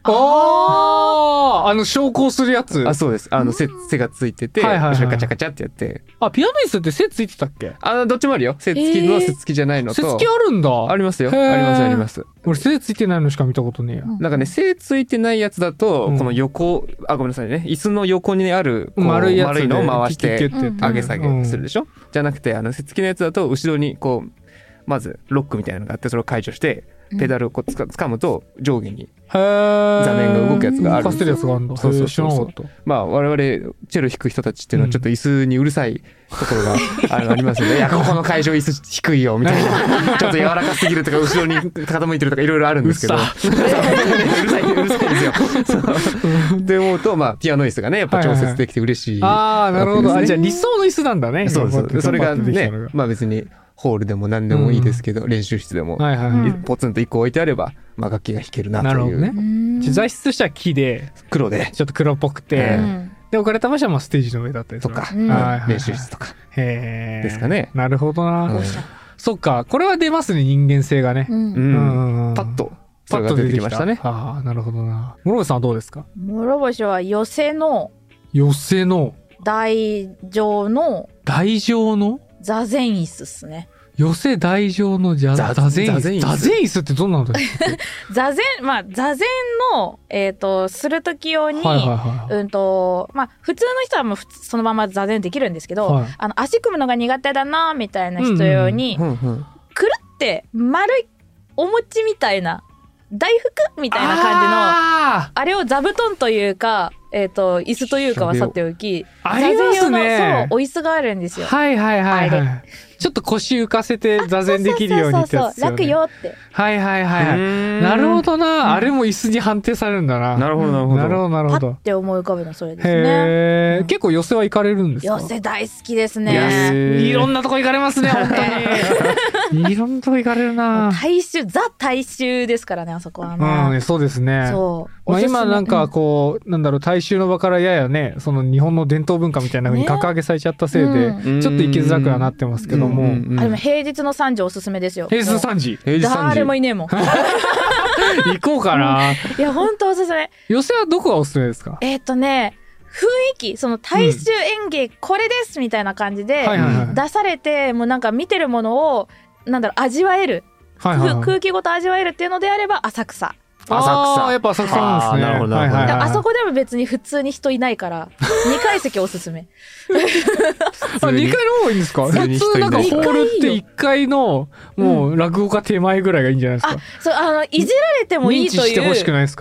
あああの昇降するやつ。 あ、そうです。あの背背がついてて、はいはいはい、後ろカチャカチャってやって。 あ、ピアノ椅子って背ついてたっけ？ あのどっちもあるよ。背つきの背つきじゃないのと。 背つきあるんだ。 ありますよ。ありますあります。 俺背ついてないのしか見たことねえや。 なんかね、背ついてないやつだと、うん、この横、あ、ごめんなさいね、椅子の横にあるこう丸いやつ丸いのを回して上げ下げするでしょ、うん、じゃなくて、あの背つきのやつだと後ろにこうまずロックみたいなのがあって、それを解除してペダルをこうつか掴むと上下に座面が動くやつがあるんですよ。 動かせるやつがあるんだ。 そうそうそうそう。まあ我々チェロ弾く人たちっていうのはちょっと椅子にうるさいところがあるありますので、いやここの会場椅子低いよみたいな、ちょっと柔らかすぎるとか後ろに傾いてるとかいろいろあるんですけど、うるさいうるさいですよ。そうで思うと、まあピアノ椅子がねやっぱ調節できて嬉しい、 はいはい、ああなるほど。あ、じゃあ理想の椅子なんだね。 そうそう。それがね、まあ別にホールでも何でもいいですけど、うん、練習室でも、はいはいはい、ポツンと一個置いてあれば、まあ、楽器が弾けるなという。なるほどね。 材質としては木で黒でちょっと黒っぽくて、うん、で置かれた場所はまあステージの上だったりとか、うん、はいはいはい、練習室とかへですかね。 なるほどな、うん、そっか、これは出ますね、人間性がね、うんうん、パッとそれが出てきましたね。 ああ、なるほどな。諸星さんはどうですか？ 諸星は寄せの寄せの台上の台上の座禅椅子っすね。 寄せ台上の座禅椅子。座禅椅子ってどんなんだっけ？ 座禅、まあ座禅のえっ、ー、とする時用に、はいはいはい、うんとまあ普通の人はもうそのまま座禅できるんですけど、はい、あの足組むのが苦手だなみたいな人用に、うんうん、くるって丸いお餅みたいな大福みたいな感じの あ, あれを座布団というか。えっ、ー、と椅子というかはさておき、 ありますね。 そうお椅子があるんですよ。 はいはいはいはい。ちょっと腰浮かせて座禅できるようにってやつですよね。 楽よって。 はいはいはい。なるほどな、うん。あれも椅子に判定されるんだな。 なるほどなるほど。 なるほどなるほど。 パッて思い浮かべのそれですね。 へー、うん、結構寄せは行かれるんですか？ 寄せ大好きですね。 いろんなとこ行かれますね本当に。いろんなとこ行かれるな。 大衆ザ大衆ですからねあそこはね。 うん、そうですね。そう。まあ今なんかこう、うん、なんだろう、大衆の場からややね、その日本の伝統文化みたいな風に格上げされちゃったせいで、ね、ちょっと行きづらくはなってますけども。うんうんうん、あでも平日のさんじおすすめですよ。 平日のさんじ。 誰もいねえもん。 行こうかな。 いや本当おすすめ。 寄せはどこがおすすめですか？ えー、っとね。雰囲気、その大衆演芸これですみたいな感じで出されて、もうなんか見てるものをなんだろう味わえる、はいはいはい、空気ごと味わえるっていうのであれば浅草。 浅草、やっぱ浅草なんですね。なるほど、はいはいはい、 あそこでも別に普通に人いないからにかい席おすすめ。 あ、にかいの方がいいんですか？普通なんかホールっていっかいのもう落語家手前ぐらいがいいんじゃないですか？ あ、そう、あのいじられてもいいという。認知してほしくないですか？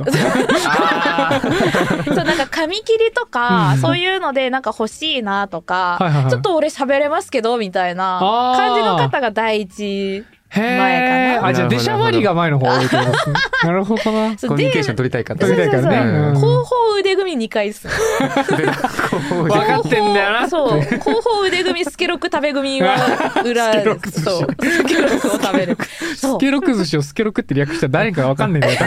そう、なんか紙切りとか、うん、そういうのでなんか欲しいなとか、はいはいはい、ちょっと俺喋れますけどみたいな感じの方が第一。前かな。 あ、じゃあ出しゃばりが前の方多いと思いますね。なるほどな。 コミュニケーション取りたい方。 取りたいからね。 後方腕組みにかいっす。 分かってんだよな。 そう。後方腕組み、スケロク食べ組は裏です。そう。スケロクを食べる。 スケロク寿司をスケロクって略したら誰か分かんないんだよ。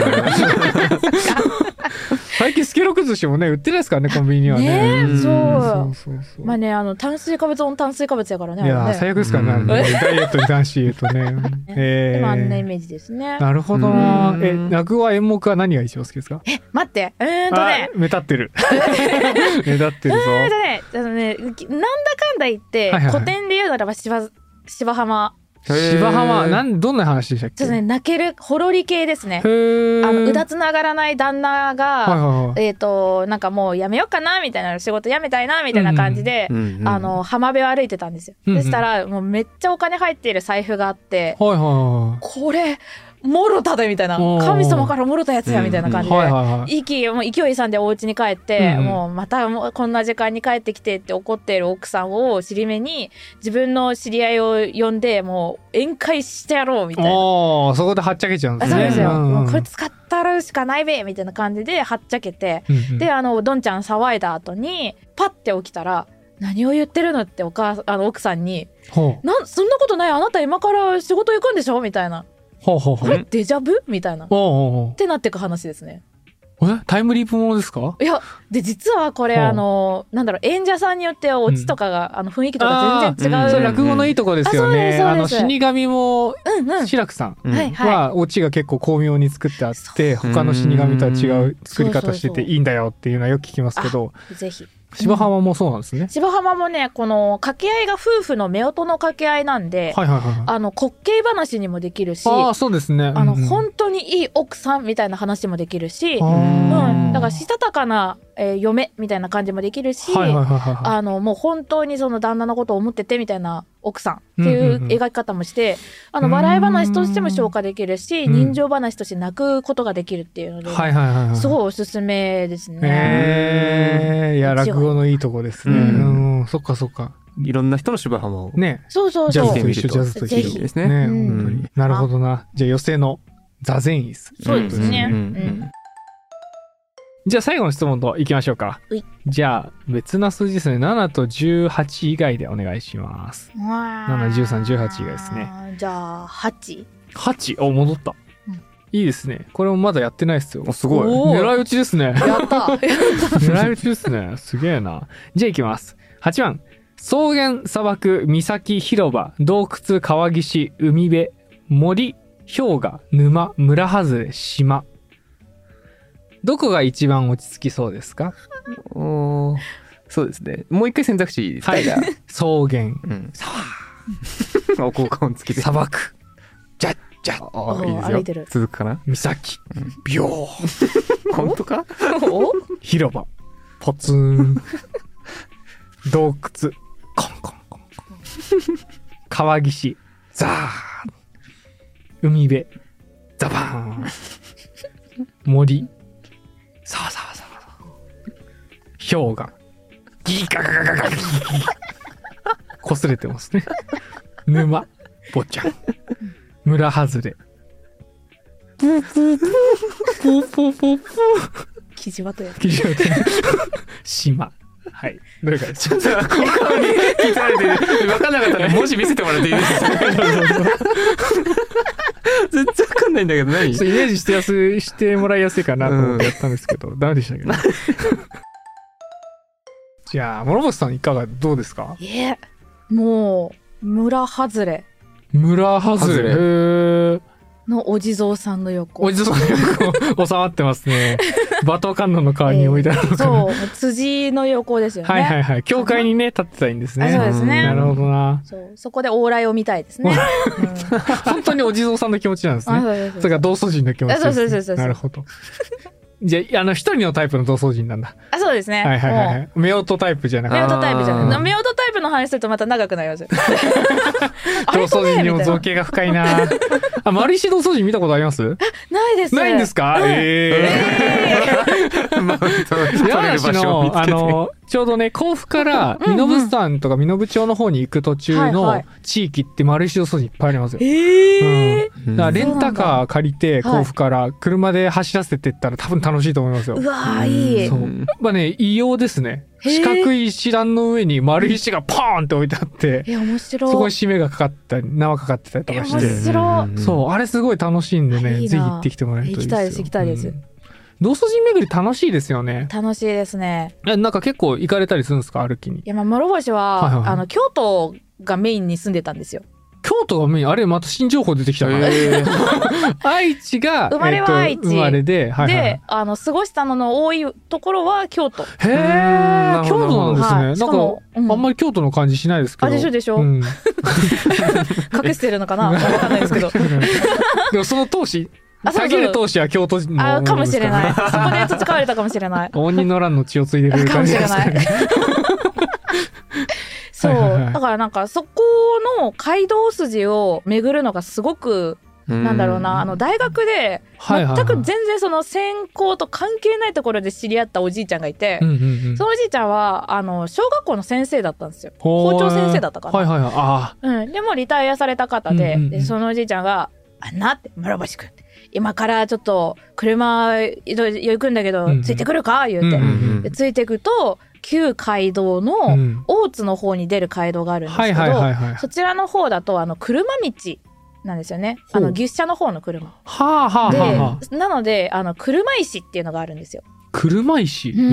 最近スケロク寿司もね売ってないですからね、コンビニにはね。 ね、そうそうそうそう。まあね、あの炭水化物オン炭水化物やからね。 いや、最悪ですからね。ダイエットに関して言うとね。 ええ。でもあんなイメージですね。 なるほどな。え、落語は演目は何が一番好きですか？ え、待って。うーんとね。 目立ってる。目立ってるぞ。 えーとね、あのね、なんだかんだ言って古典で言うならば芝芝浜。 芝浜、なんどんな話でしたっけ？ ちょっとね、泣けるほろり系ですね。あのうだつの上がらない旦那が、はいはいはい、えっ、ー、となんかもうやめようかなみたいな、仕事辞めたいなみたいな感じで、うんうん、あの浜辺を歩いてたんですよ。うんうん、そしたらもうめっちゃお金入っている財布があって、はいはいはい、これもろたでみたいな、神様からもろたやつやみたいな感じで、うんはいはいはい、息もう勢いさんでお家に帰って、うん、もうまたもうこんな時間に帰ってきてって怒っている奥さんを尻目に自分の知り合いを呼んでもう宴会してやろうみたいな。 あ、そこではっちゃけちゃうんですね。 そうですよ、うんうん、もうこれ使ったるしかないべみたいな感じではっちゃけて、うんうん、であのどんちゃん騒いだ後にパッて起きたら、何を言ってるのってお母あの奥さんに、なんそんなことない、あなた今から仕事行くんでしょみたいな。ほうほうほう、これデジャブみたいな、ほうほうほうってなってく話ですね。 タイムリープものですか？ いやで実はこれ、あのなんだろう、演者さんによってオチとかが、うん、あの雰囲気とか全然違う、 うん、それ落語のいいとこですよね。あの死神も志らくさんはオチが結構巧妙に作ってあって、うん、他の死神とは違う作り方してていいんだよっていうのはよく聞きますけど、 ぜひ芝浜もそうなんですね。 芝浜もね、この掛け合いが夫婦の夫婦の掛け合いなんで、はいはいはい、あの滑稽話にもできるし、 あ、そうですね、 あの、うん、本当にいい奥さんみたいな話もできるし、うん、だからしたたかな、えー、嫁みたいな感じもできるし、はいはいはいはい、あのもう本当にその旦那のことを思っててみたいな奥さんっていう描き方もして、うんうんうん、あの笑い話としても消化できるし、人情話として泣くことができるっていうので、うん、はいはいはいはい、すごいおすすめですね。 えー、いや落語のいいとこですね。うん、うん、そっかそっか。 いろんな人の芝浜をね、 そうそうそう、 ジャズと一緒、ジャズと一緒ですね。ね、うん、本当に。なるほどな。じゃあ寄席の座禅椅子。 そうですね。うんうんうんじゃあ最後の質問といきましょうか。じゃあ別な数字ですね。ななとじゅうはち以外でお願いします。なな、じゅうさん、じゅうはち以外ですね。 じゃあはち。 はち、お、戻った、うん、いいですね。これもまだやってないですよ。 すごい狙い撃ちですね。 やった狙い撃ちですね。すげえな。じゃあいきます。はちばん、草原、砂漠、岬、広場、洞窟、川岸、海辺、森、氷河、沼、村外れ、島。どこが一番落ち着きそうですか？ お、そうですね。もう一回選択肢いいですか？はい、 草原、うん、 沢、お効果音付きで砂漠、ジャッジャッ、 あ、いいですよ。続くかな？ 岬、ビョー、 本当か？ 広場、ポツン、洞窟、コンコンコンコン、川岸、ザー、海辺、ザバーン、森、さあさあさあさあ、氷河、ギガガガガガガギ擦れてますね。沼、ぼちゃん、村外れ、プープープー、ポーポーポーポー、 キジバトやキジバト島。はい。どれかです。 ちょっとここに聞いてられて分かんなかったら文字見せてもらっていいですか？全然分かんないんだけど何？ イメージしてやすしてもらいやすいかなと思ってやったんですけど、うん、ダメでしたけど。じゃあ諸星さんいかがどうですか？ いえ、もう村外れ。 村外れ。へー。 のお地蔵さんの横。 お地蔵さんの横収まってますね。馬頭観音の代わりに置いてあるのかな、 えー、そう辻の横ですよね。 はいはいはい。教会にね立ってたらいいんですね。 そうですね。 なるほどな。 そう、そこで往来を見たいですね。 うん、本当にお地蔵さんの気持ちなんですね。そうそうそう、それから同祖人の気持ちです、ね。そうそうそうそう。なるほど。じゃあ、あの、一人のタイプの同窓人なんだ。 あ、そうですね。 はいはいはい。夫婦タイプじゃなくて。 夫婦タイプじゃなくて。夫婦タイプの話するとまた長くなりますよ。 同窓人にも造形が深いな。あ、丸石同窓人見たことあります？ ないです。 ないんですか？ええー。山梨の、あの、ちょうどね、甲府から身延山とか身延町の方に行く途中の地域って丸石同窓人いっぱいありますよ。 ええ。 だからレンタカー借りて甲府から車で走らせてったら多分楽しいと思いますよ。 うわー、いい。 そう。やっぱね、異様ですね。四角い石段の上に丸石がポーンって置いてあって、 え、面白い。 そこに締めがかかったり、縄かかってたりとかして。 面白い。 そう、あれすごい楽しいんでね、ぜひ行ってきてもらえるといいですよ。 行きたいです、行きたいです。うん、 同窓人巡り楽しいですよね。 楽しいですね。 え、なんか結構行かれたりするんですか、歩きに。いや、まあ、諸星は、はいはいはい、あの、京都がメインに住んでたんですよ。 京都がメイン、あれまた新情報出てきたから、えー、愛知が生まれは愛知、 えー、生まれで、はいはいはい、 で、あの過ごしたのの多いところは京都。 へえ、京都なんですね。はい、なんか、うん、あんまり京都の感じしないですけど。 あ、でしょでしょ。うん、隠してるのかな、わかんないですけど。 でもその当時。下げる当時は京都人のあかもしれない。そこで培われたかもしれない。 応仁の乱の血を継いでる感じですね。かもしれない。 そう、はいはいはい、だからなんかそこの街道筋を巡るのがすごくなんだろうな、あの大学で全く全然その専攻と関係ないところで知り合ったおじいちゃんがいて、はいはいはい、そのおじいちゃんはあの小学校の先生だったんですよ。校長先生だったかな、はいはいはい、あ、うん、でもリタイアされた方 で,、うんうんうん、でそのおじいちゃんが「あんな」って「諸星君今からちょっと車行くんだけど、うんうん、ついてくるか?」言うて、うんうん、でついてくと旧街道の大津の方に出る街道があるんですけど、そちらの方だとあの車道なんですよね。あの牛車の方の車。 はあはあはあ。なのであの車石っていうのがあるんですよ。 車石、 うん、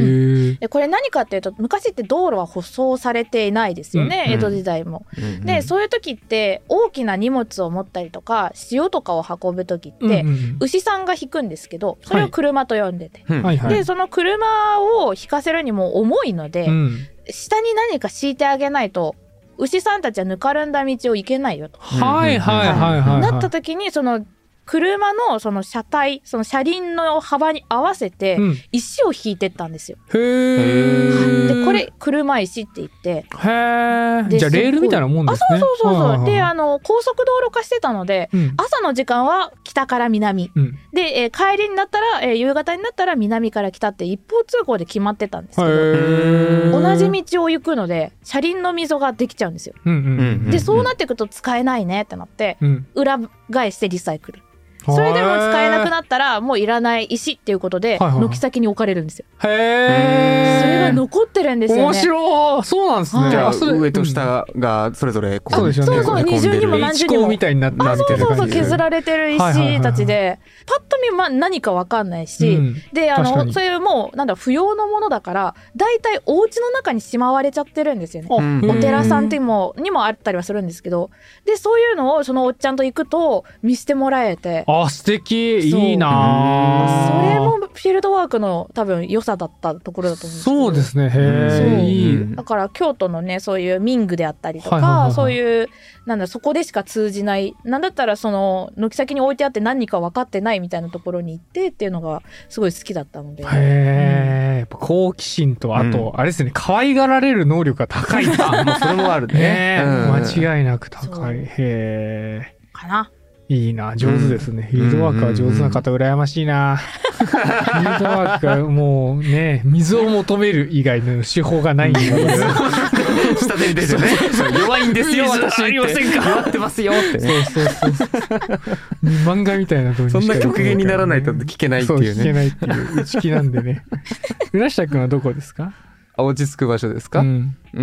でこれ何かっていうと昔って道路は舗装されていないですよね、うん、江戸時代も、うん、でそういう時って大きな荷物を持ったりとか塩とかを運ぶ時って、うんうん、牛さんが引くんですけどそれを車と呼んでて、はい、でその車を引かせるにも重いので、うん、下に何か敷いてあげないと牛さんたちはぬかるんだ道を行けないよと、 はいはいはいはい、 なった時にその車のその車体その車輪の幅に合わせて石を引いてったんですよ、うん、へー。でこれ車石って言ってへー。じゃあレールみたいなもんですね。 あそうそうそうそう。であの高速道路化してたので、うん、朝の時間は北から南、うん、で、えー、帰りになったら、えー、夕方になったら南から北って一方通行で決まってたんですけど同じ道を行くので車輪の溝ができちゃうんですよ、うんうんうんうん、でそうなっていくと使えないねってなって、うん、裏返してリサイクルそれでも使えなくなったらもういらない石っていうことで軒先に置かれるんですよ。へー。それが残ってるんですよね。 面白い。そうなんですね。 じゃあ上と下がそれぞれこう、 うん、そうですよね。 そうそう二重にも何重にもみたいになってる感じで。 そうそうそう削られてる石たちでパッと見ま何か分かんないし、うん、であのそういうもうなんだ不要のものだからだいたいお家の中にしまわれちゃってるんですよね。お寺さんってもにもあったりはするんですけど、でそういうのをそのおっちゃんと行くと見せてもらえて。 あ素敵いいな。 それもフィールドワークの多分良さだったところだと思うんですけど。 そうですね。へえ。いい。 だから京都のねそういう民具であったりとか、はいはいはいはい、そういうなんだそこでしか通じないなんだったらその軒先に置いてあって何か分かってないみたいなところに行ってっていうのがすごい好きだったので。へえ、うん、やっぱ好奇心とあと、うん、あれですね可愛がられる能力が高いんだ。 もうそれもあるね。 うん、間違いなく高い。へえ。 かな。 いいな上手ですね、うん、フィールドワークは上手な方羨ましいな。フィールドワークはもうね水を求める以外の手法がないんで下手に出てね弱いんですよ私って弱ってますよってね。そうそうそう漫画みたいなそんな極限にならないと聞けないっていうね。 そう聞けないっていう内気なんでね。浦下君はどこですか？ 落ち着く場所ですか？うん、うん、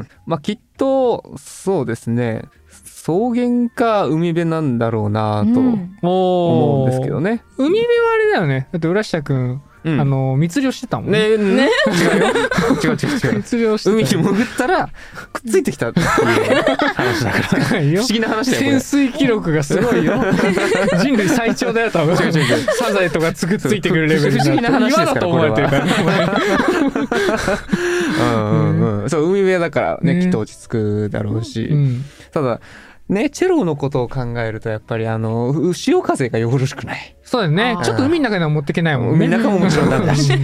まあきっとそうですね草原か海辺なんだろうなと思うんですけどね、 うん、海辺はあれだよね。だって浦下くん、うん、あの密漁してたもんね。 ねね違うよ違う違う違う密漁してた海に潜ったらくっついてきたっていう話だから不思議な話だよこれ。 潜水記録がすごいよ人類最長だよ多分。違う違う違うサザエとかつくっついてくるレベルになって不思議な話ですからこれは。今だと思われてるからうんうんうん、そう海辺だからね、ねきっと落ち着くだろうし、うん、ただね、チェロのことを考えるとやっぱりあの潮風がよろしくない。 そうですね。ちょっと海の中には持ってけないもんね。 海の中ももちろんダメだし、うん、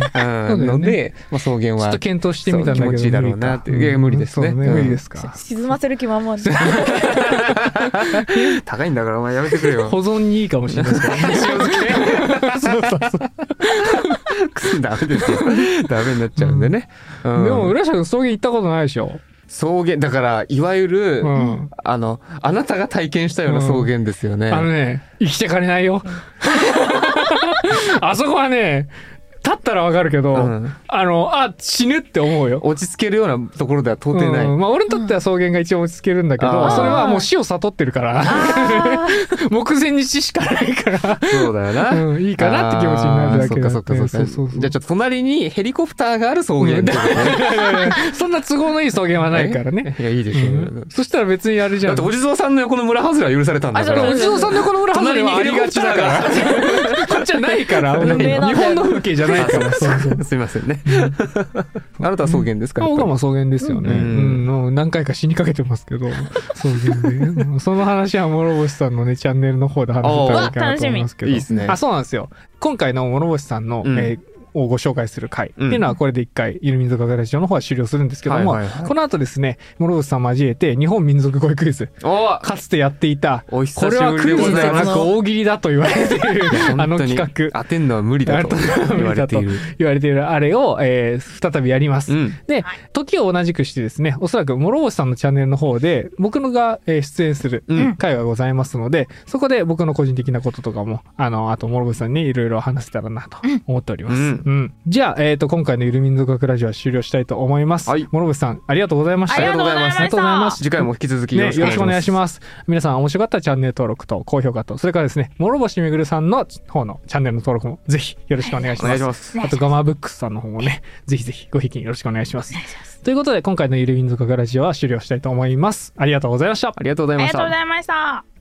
ので、まあ、草原はちょっと検討してみたんだけど気持ちいいだろうなっていう。いや無理ですね。 そうね、無理ですか。 沈ませる気満々で高いんだからお前やめてくれよ。 保存にいいかもしれないですからね。塩漬け。そうそうそう。ダメですよ。ダメになっちゃうんでね。 うんうん、でも浦下君草原行ったことないでしょ。 草原だからいわゆる、うん、あのあなたが体験したような草原ですよね、うん、 あのね生きてかれないよあそこはね立ったらわかるけど、うん、あのあ死ぬって思うよ。 落ち着けるようなところでは到底ない、 うん、まあ俺にとっては草原が一番落ち着けるんだけど、うん、それはもう死を悟ってるから目前に死しかないからそうだよな、 うん、いいかなって気持ちになるだけだ。 そっかそっかそっか。そうそうそう。じゃあちょっと隣にヘリコプターがある草原ってことね、 うん、そんな都合のいい草原はないからね。 いやいいでしょう、うん、 そしたら別にやるじゃん。 だってお地蔵さんの横の村外れは許されたんだから。 お地蔵さんの横の村外れはありがちだからこっちはないから日本の風景じゃないからそうそうすいませんねあなたは草原ですか？ 僕は草原ですよね、うんうん、何回か死にかけてますけど草原でその話は諸星さんのねチャンネルの方で話せたらいいかなと思いますけど。 いいですね。 あ、そうなんですよ。今回の諸星さんの、うんえーをご紹介する回っていうのはこれで一回ゆる民族学ラジオの方は終了するんですけども、はいはいはい、この後ですね諸星さん交えて日本民族語彙クイズかつてやっていたおこれはクイズではなく大喜利だと言われているあの企画当てんのは無理だと言われている言われているあれを、えー、再びやります、うん、で時を同じくしてですねおそらく諸星さんのチャンネルの方で僕のが出演する回がございますので、うん、そこで僕の個人的なこととかもあのあと諸星さんにいろいろ話せたらなと思っております、うんうん、じゃあ、えー、と今回のゆる民族学ラジオは終了したいと思います。はい、諸星さんありがとうございました。 ありがとうございました。ありがとうございます。 次回も引き続きよろしくお願いします。 ね、よろしくお願いします。皆さん面白かったらチャンネル登録と高評価と、それからですね、諸星めぐるさんの方のチャンネルの登録もぜひよろしくお願いします。お願いします。あとガマブックスさんの方もね、ぜひぜひごひいきによろしくお願いします。ということで今回のゆる民族学ラジオは終了したいと思います。ありがとうございました。 ありがとうございました。 ありがとうございました。